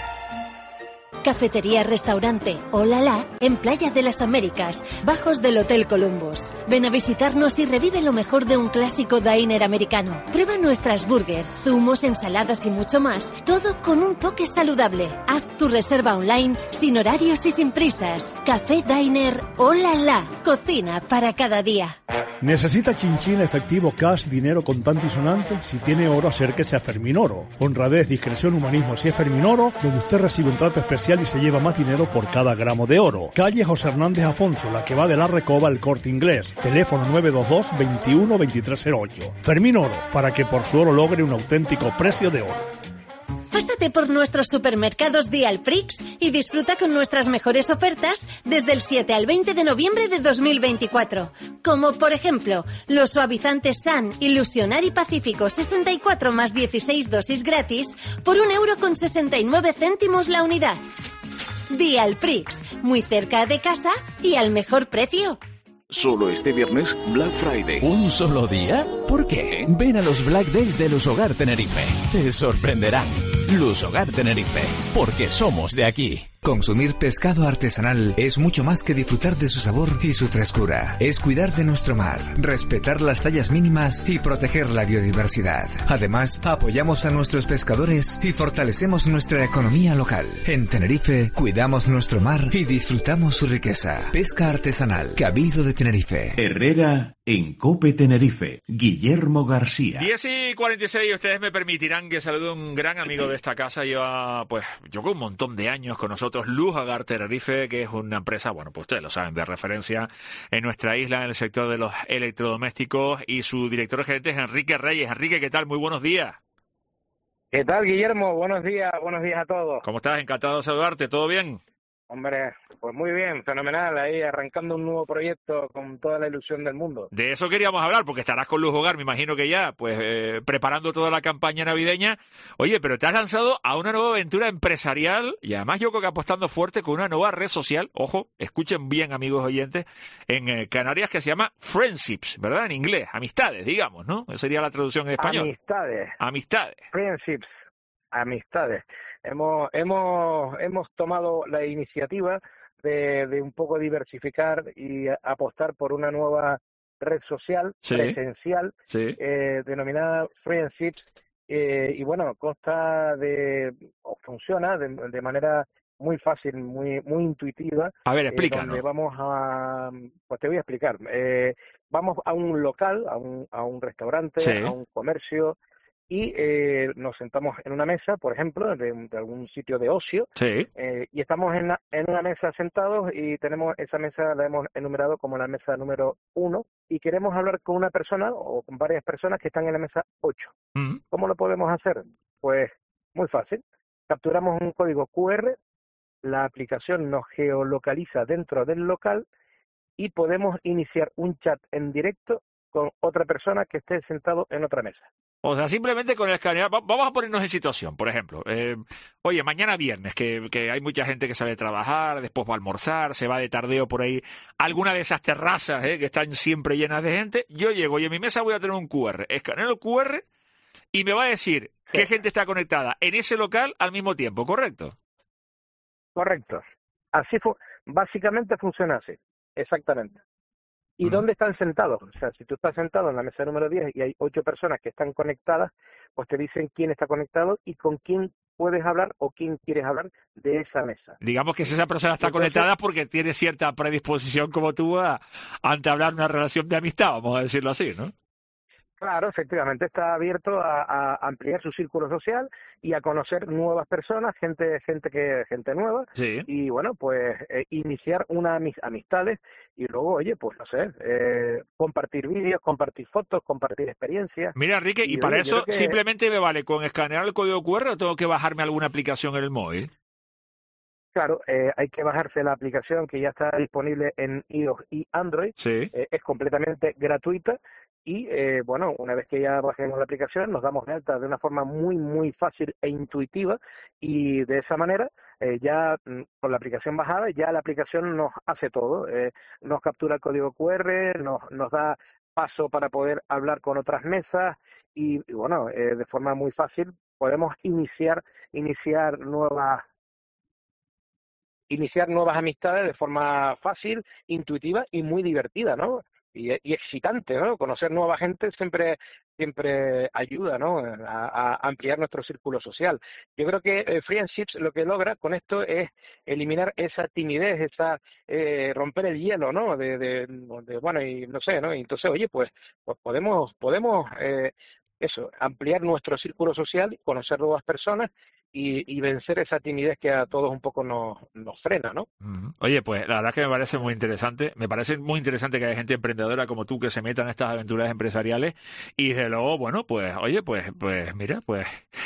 Cafetería Restaurante Olala en Playa de las Américas, bajos del Hotel Columbus. Ven a visitarnos y revive lo mejor de un clásico diner americano. Prueba nuestras burgers, zumos, ensaladas y mucho más, todo con un toque saludable. Haz tu reserva online sin horarios y sin prisas. Café Diner Olala, cocina para cada día. ¿Necesita chinchín, efectivo, cash, dinero contante y sonante? Si tiene oro, acérquese a Ferminoro. Honradez, discreción, humanismo. Si es Ferminoro, donde usted recibe un trato especial y se lleva más dinero por cada gramo de oro. Calle José Hernández Afonso, la que va de la Recoba al Corte Inglés. Teléfono nueve dos dos, veintiuno, veintitrés cero ocho. Ferminoro, para que por su oro logre un auténtico precio de oro. Pásate por nuestros supermercados Dialprix y disfruta con nuestras mejores ofertas desde el siete al veinte de noviembre de dos mil veinticuatro. Como por ejemplo, los suavizantes Sun, Ilusionar y Pacífico sesenta y cuatro más dieciséis dosis gratis por un euro con sesenta y nueve céntimos la unidad. Dialprix, muy cerca de casa y al mejor precio. Solo este viernes, Black Friday. ¿Un solo día? ¿Por qué? Ven a los Black Days de Lushogar Tenerife. Te sorprenderán. Lushogar Tenerife, porque somos de aquí. Consumir pescado artesanal es mucho más que disfrutar de su sabor y su frescura. Es cuidar de nuestro mar, respetar las tallas mínimas y proteger la biodiversidad. Además, apoyamos a nuestros pescadores y fortalecemos nuestra economía local. En Tenerife, cuidamos nuestro mar y disfrutamos su riqueza. Pesca artesanal, Cabildo de Tenerife. Herrera en COPE Tenerife, Guillermo García. diez y cuarenta y seis, ustedes me permitirán que salude a un gran amigo de esta casa. Lleva, pues, yo con un montón de años con nosotros. Lushogar Tenerife, que es una empresa, bueno, pues ustedes lo saben, de referencia en nuestra isla en el sector de los electrodomésticos, y su director gerente es Enrique Reyes. Enrique, ¿qué tal? Muy buenos días. ¿Qué tal, Guillermo? Buenos días, buenos días a todos. ¿Cómo estás? Encantado de saludarte, ¿todo bien? Hombre, pues muy bien, fenomenal, ahí arrancando un nuevo proyecto con toda la ilusión del mundo. De eso queríamos hablar, porque estarás con Lushogar, me imagino que ya, pues eh, preparando toda la campaña navideña. Oye, pero te has lanzado a una nueva aventura empresarial y además yo creo que apostando fuerte con una nueva red social, ojo, escuchen bien, amigos oyentes, en eh, Canarias, que se llama Friendships, ¿verdad? En inglés, amistades, digamos, ¿no? Esa sería la traducción en español. Amistades. Amistades. Friendships. Amistades. Hemos, hemos, hemos tomado la iniciativa de, de un poco diversificar y apostar por una nueva red social sí. presencial sí. Eh, denominada Friendships eh, y bueno, consta de, o funciona de, de manera muy fácil, muy muy intuitiva. A ver, explícanos. Eh, donde vamos a, pues te voy a explicar. Eh, vamos a un local, a un, a un restaurante, sí. a un comercio, y eh, nos sentamos en una mesa, por ejemplo, de, de algún sitio de ocio, sí. eh, y estamos en, la, en una mesa sentados y tenemos esa mesa, la hemos enumerado como la mesa número uno, y queremos hablar con una persona o con varias personas que están en la mesa ocho. Mm. ¿Cómo lo podemos hacer? Pues muy fácil. Capturamos un código cu erre, la aplicación nos geolocaliza dentro del local y podemos iniciar un chat en directo con otra persona que esté sentado en otra mesa. O sea, simplemente con el escanear, vamos a ponernos en situación, por ejemplo. Eh, oye, mañana viernes, que, que hay mucha gente que sale a trabajar, después va a almorzar, se va de tardeo por ahí, alguna de esas terrazas eh, que están siempre llenas de gente. Yo llego y en mi mesa voy a tener un cu erre. Escaneo el cu erre y me va a decir qué gente está conectada en ese local al mismo tiempo, ¿correcto? Correcto. Así fu- básicamente funciona así, exactamente. ¿Y dónde están sentados? O sea, si tú estás sentado en la mesa número diez y hay ocho personas que están conectadas, pues te dicen quién está conectado y con quién puedes hablar o quién quieres hablar de esa mesa. Digamos que si esa persona está Entonces, conectada porque tiene cierta predisposición como tú a entablar una relación de amistad, vamos a decirlo así, ¿no? Claro, efectivamente, está abierto a, a ampliar su círculo social y a conocer nuevas personas, gente gente que gente nueva, sí. Y bueno, pues eh, iniciar unas ami- amistades y luego, oye, pues no sé, eh, compartir vídeos, compartir fotos, compartir experiencias. Mira, Enrique, y, Y, para oye, yo eso creo que- simplemente me vale con escanear el código cu erre o tengo que bajarme alguna aplicación en el móvil. Claro, eh, hay que bajarse la aplicación que ya está disponible en iOS y Android. Sí. Eh, es completamente gratuita y, eh, bueno, una vez que ya bajemos la aplicación, nos damos de alta de una forma muy, muy fácil e intuitiva y de esa manera, eh, ya mm, con la aplicación bajada, ya la aplicación nos hace todo. Eh, nos captura el código cu erre, nos, nos da paso para poder hablar con otras mesas y, y bueno, eh, de forma muy fácil podemos iniciar, iniciar nuevas iniciar nuevas amistades de forma fácil, intuitiva y muy divertida, ¿no? Y, y excitante, ¿no? Conocer nueva gente siempre siempre ayuda, ¿no? A, a ampliar nuestro círculo social. Yo creo que eh, Friendships lo que logra con esto es eliminar esa timidez, esa eh, romper el hielo, ¿no? De, de, de, bueno, y no sé, ¿no? Y entonces, oye, pues, pues podemos podemos eh, eso, ampliar nuestro círculo social, conocer nuevas personas y, y vencer esa timidez que a todos un poco nos, nos frena, ¿no? Ujú. Oye, pues la verdad es que me parece muy interesante. Me parece muy interesante que haya gente emprendedora como tú que se meta en estas aventuras empresariales y desde luego, bueno, pues, oye, pues, pues, mira, pues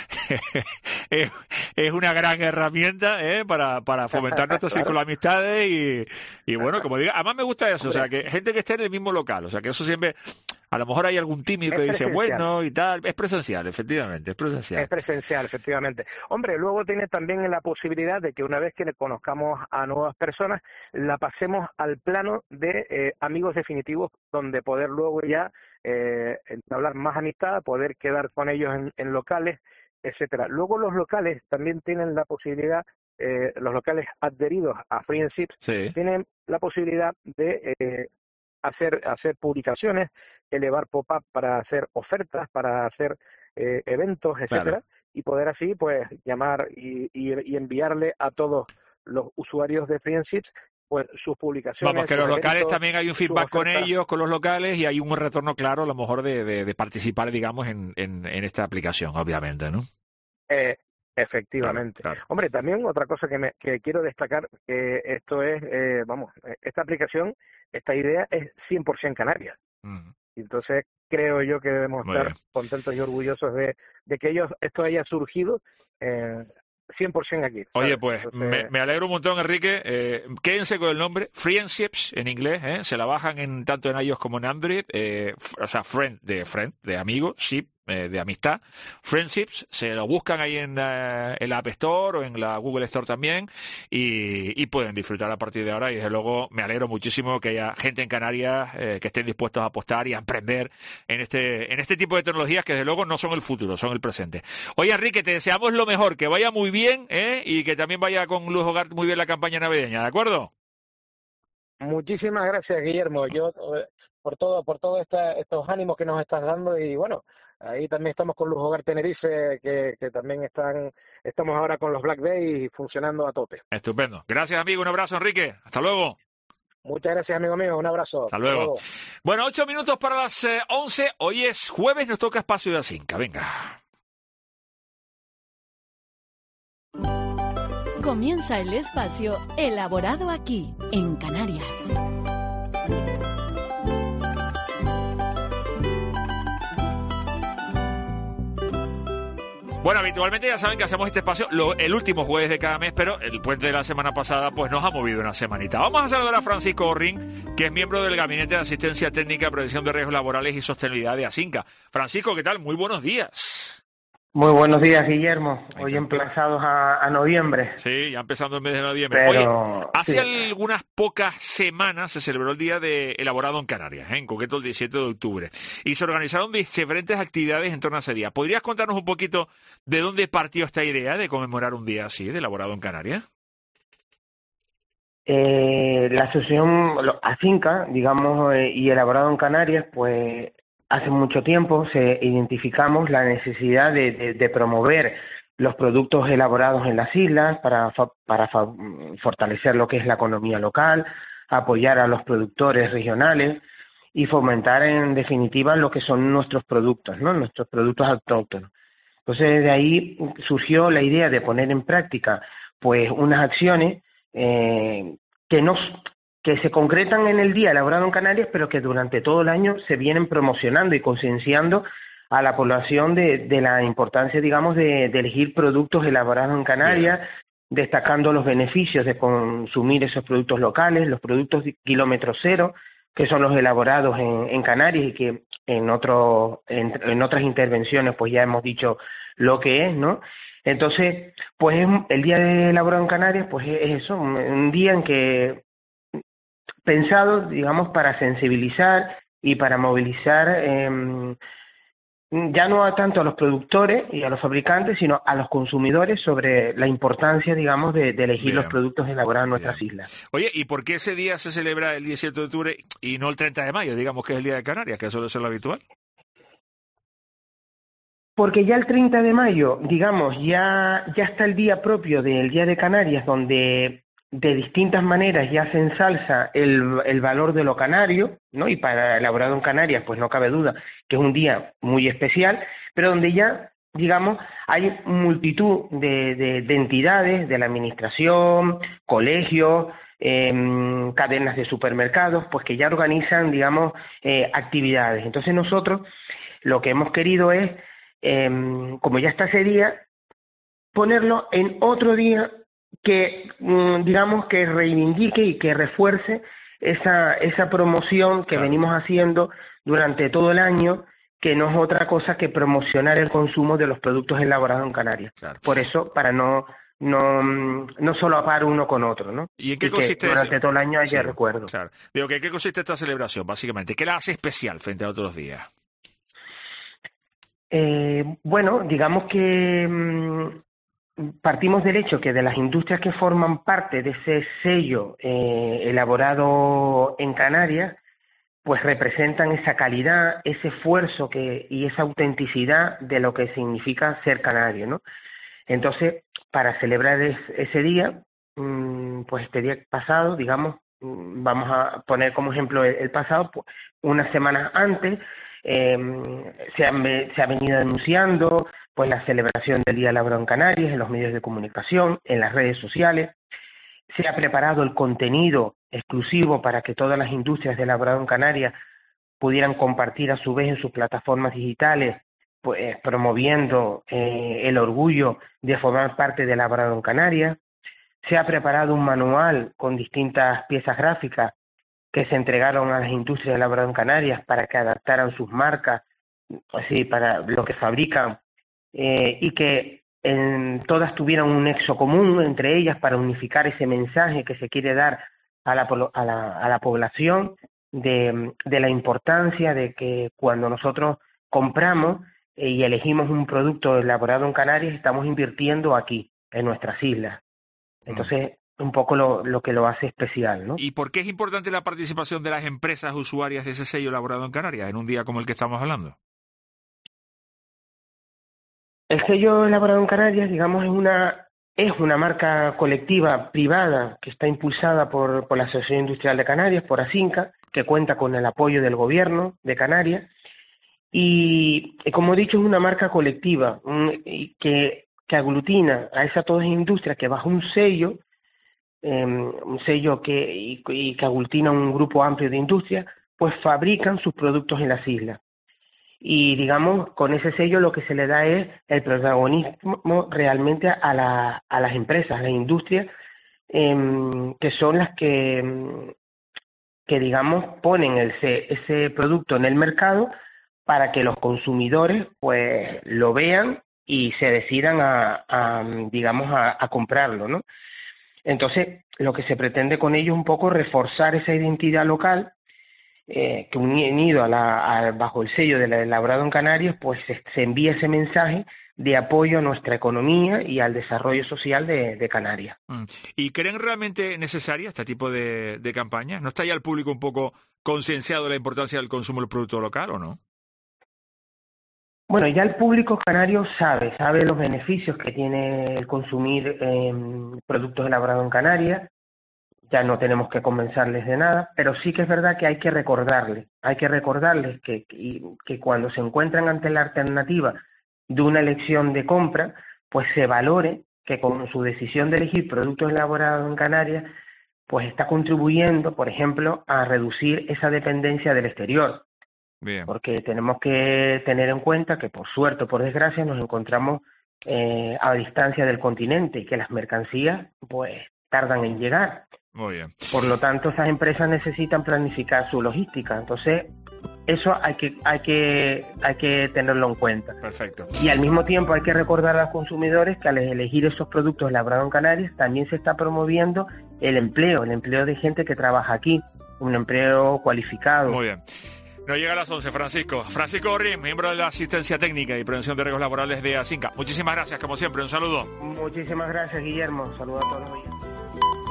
es, es una gran herramienta ¿eh? para, para fomentar nuestro Claro. círculo de amistades y, y bueno, como diga, además me gusta eso, o sea, que gente que esté en el mismo local, o sea, que eso siempre, a lo mejor hay algún tímido Es que dice, presencial. bueno, y tal, es presencial, efectivamente, es presencial. Es presencial, efectivamente. Hombre, luego tiene también la posibilidad de que una vez que le conozcamos a nuevas personas, la pasemos al plano de eh, amigos definitivos, donde poder luego ya eh, entablar más amistad, poder quedar con ellos en, en locales, etcétera. Luego los locales también tienen la posibilidad, eh, los locales adheridos a Friendships, Sí. tienen la posibilidad de eh, hacer hacer publicaciones, elevar pop-up para hacer ofertas, para hacer eh, eventos, etcétera, y poder así pues llamar y, y, y enviarle a todos los usuarios de Friendships pues sus publicaciones. Vamos, que sus los locales eventos, también hay un sus feedback con ofertas. ellos, con los locales, y hay un retorno claro, a lo mejor, de, de, de participar, digamos, en, en, en esta aplicación, obviamente, ¿no? Eh, efectivamente. Claro, claro. Hombre, también otra cosa que, me, que quiero destacar, que esto es, eh, vamos, esta aplicación, esta idea es cien por ciento canaria. Mm. Entonces, creo yo que debemos Muy estar bien. contentos y orgullosos de, de que ellos esto haya surgido eh, cien por ciento aquí. ¿sabes? Oye, pues Entonces, me, me alegro un montón, Enrique. Eh, quédense con el nombre, Friendships en inglés, ¿eh? Se la bajan en tanto en iOS como en Android. Eh, f- o sea, friend de friend, de amigo, ship, eh, de amistad. Friendships, se lo buscan ahí en, eh, en la App Store o en la Google Store también y, y pueden disfrutar a partir de ahora. Y desde luego me alegro muchísimo que haya gente en Canarias eh, que estén dispuestos a apostar y a emprender en este, en este tipo de tecnologías que desde luego no son el futuro, son el presente. Oye, Enrique, te deseamos lo mejor, que vaya muy bien ¿eh? Y que también vaya con Luz Hogar muy bien la campaña navideña, ¿de acuerdo? muchísimas gracias, Guillermo, yo eh, por todo, por todos estos ánimos que nos estás dando y bueno, ahí también estamos con Luz Hogar Tenerife, que, que también están, estamos ahora con los Black Days funcionando a tope. Estupendo. Gracias, amigo. Un abrazo, Enrique. Hasta luego. Muchas gracias, amigo mío. Un abrazo. Hasta luego. Bueno, ocho minutos para las eh, once. Hoy es jueves, nos toca espacio de Asinca. Venga. Comienza el espacio elaborado aquí, en Canarias. Bueno, habitualmente ya saben que hacemos este espacio lo, el último jueves de cada mes, pero el puente de la semana pasada pues nos ha movido una semanita. Vamos a saludar a Francisco Orrín, que es miembro del Gabinete de Asistencia Técnica, Prevención de Riesgos Laborales y Sostenibilidad de ASINCA. Francisco, ¿qué tal? Muy buenos días. Muy buenos días, Guillermo. Hoy emplazados a, a noviembre. Sí, ya empezando el mes de noviembre. Pero, Oye, hace sí. algunas pocas semanas se celebró el Día de Elaborado en Canarias, ¿eh? En concreto el diecisiete de octubre, y se organizaron diferentes actividades en torno a ese día. ¿Podrías contarnos un poquito de dónde partió esta idea de conmemorar un día así, de Elaborado en Canarias? Eh, la asociación ASINCA, digamos, eh, y Elaborado en Canarias, pues hace mucho tiempo se identificamos la necesidad de, de, de promover los productos elaborados en las islas para, para fortalecer lo que es la economía local, apoyar a los productores regionales y fomentar en definitiva lo que son nuestros productos, ¿no? Nuestros productos autóctonos. Entonces de ahí surgió la idea de poner en práctica pues unas acciones eh, que no que se concretan en el día elaborado en Canarias, pero que durante todo el año se vienen promocionando y concienciando a la población de, de la importancia, digamos, de, de elegir productos elaborados en Canarias, yeah. destacando los beneficios de consumir esos productos locales, los productos de kilómetro cero, que son los elaborados en, en Canarias y que en, otro, en, en otras intervenciones pues ya hemos dicho lo que es, ¿no? Entonces, pues el Día de Elaborado en Canarias pues es eso, un, un día en que pensado, digamos, para sensibilizar y para movilizar eh, ya no a tanto a los productores y a los fabricantes, sino a los consumidores sobre la importancia, digamos, de, de elegir Bien. los productos elaborados en nuestras Bien. islas. Oye, ¿y por qué ese día se celebra el diecisiete de octubre y no el treinta de mayo, digamos que es el Día de Canarias, que suele ser lo habitual? Porque ya el treinta de mayo, digamos, ya, ya está el día propio del Día de Canarias, donde de distintas maneras ya se ensalza el, el valor de lo canario, ¿no? Y para Elaborado en Canarias, pues no cabe duda que es un día muy especial, pero donde ya, digamos, hay multitud de, de, de entidades de la administración, colegios, eh, cadenas de supermercados, pues que ya organizan, digamos, eh, actividades. Entonces nosotros lo que hemos querido es, eh, como ya está ese día, ponerlo en otro día que, digamos, que reivindique y que refuerce esa esa promoción que claro. venimos haciendo durante todo el año, que no es otra cosa que promocionar el consumo de los productos elaborados en Canarias. Claro. Por eso, para no no no solapar uno con otro, ¿no? ¿Y en qué y consiste que durante eso? todo el año haya sí, recuerdo. Claro. Digo, ¿en qué consiste esta celebración, básicamente? ¿Qué la hace especial frente a otros días? Eh, bueno, digamos que mmm, partimos del hecho que de las industrias que forman parte de ese sello eh, elaborado en Canarias, pues representan esa calidad, ese esfuerzo que y esa autenticidad de lo que significa ser canario, ¿no? Entonces, para celebrar es, ese día, mmm, pues este día pasado, digamos, mmm, vamos a poner como ejemplo el, el pasado, pues unas semanas antes, eh, se, han, se ha venido anunciando pues la celebración del Día Elaborado en Canarias en los medios de comunicación, en las redes sociales. Se ha preparado el contenido exclusivo para que todas las industrias de elaborado en Canarias pudieran compartir a su vez en sus plataformas digitales, pues promoviendo eh, el orgullo de formar parte de elaborado en Canarias. Se ha preparado un manual con distintas piezas gráficas que se entregaron a las industrias de elaborado en Canarias para que adaptaran sus marcas, así para lo que fabrican, eh, y que en, todas tuvieran un nexo común entre ellas para unificar ese mensaje que se quiere dar a la, a la, a la población de, de la importancia de que cuando nosotros compramos eh, y elegimos un producto elaborado en Canarias, estamos invirtiendo aquí, en nuestras islas. Entonces, mm. un poco lo, lo que lo hace especial, ¿no? ¿Y por qué es importante la participación de las empresas usuarias de ese sello elaborado en Canarias en un día como el que estamos hablando? El sello elaborado en Canarias, digamos, es una es una marca colectiva privada que está impulsada por, por la Asociación Industrial de Canarias, por ASINCA, que cuenta con el apoyo del gobierno de Canarias. Y, como he dicho, es una marca colectiva un, que, que aglutina a esas todas industrias que bajo un sello, eh, un sello que, y, y que aglutina un grupo amplio de industrias, pues fabrican sus productos en las islas. y digamos con ese sello lo que se le da es el protagonismo realmente a, la, a las empresas, a las industrias eh, que son las que, que digamos ponen el, ese producto en el mercado para que los consumidores pues lo vean y se decidan a, a digamos a, a comprarlo, ¿no? Entonces lo que se pretende con ello es un poco reforzar esa identidad local eh, que unido a la, a, bajo el sello del elaborado en Canarias pues se, se envía ese mensaje de apoyo a nuestra economía y al desarrollo social de, de Canarias. ¿Y creen realmente necesaria este tipo de, de campañas? ¿No está ya el público un poco concienciado de la importancia del consumo del producto local o no? Bueno, ya el público canario sabe, sabe los beneficios que tiene el consumir eh, productos elaborados en Canarias, ya no tenemos que convencerles de nada, pero sí que es verdad que hay que recordarles, hay que recordarles que, que, que cuando se encuentran ante la alternativa de una elección de compra, pues se valore que con su decisión de elegir productos elaborados en Canarias, pues está contribuyendo, por ejemplo, a reducir esa dependencia del exterior. Bien. Porque tenemos que tener en cuenta que, por suerte o por desgracia, nos encontramos eh, a distancia del continente y que las mercancías pues tardan en llegar. Muy bien. Por lo tanto, esas empresas necesitan planificar su logística. Entonces, eso hay que hay que hay que tenerlo en cuenta. Perfecto. Y al mismo tiempo hay que recordar a los consumidores que al elegir esos productos elaborados en Canarias también se está promoviendo el empleo, el empleo de gente que trabaja aquí, un empleo cualificado. Muy bien. No llega a las once, Francisco. Francisco Orrín, miembro de la Asistencia Técnica y Prevención de Riesgos Laborales de ASINCA. Muchísimas gracias, como siempre. Un saludo. Muchísimas gracias, Guillermo. Saludos a todos los oyentes.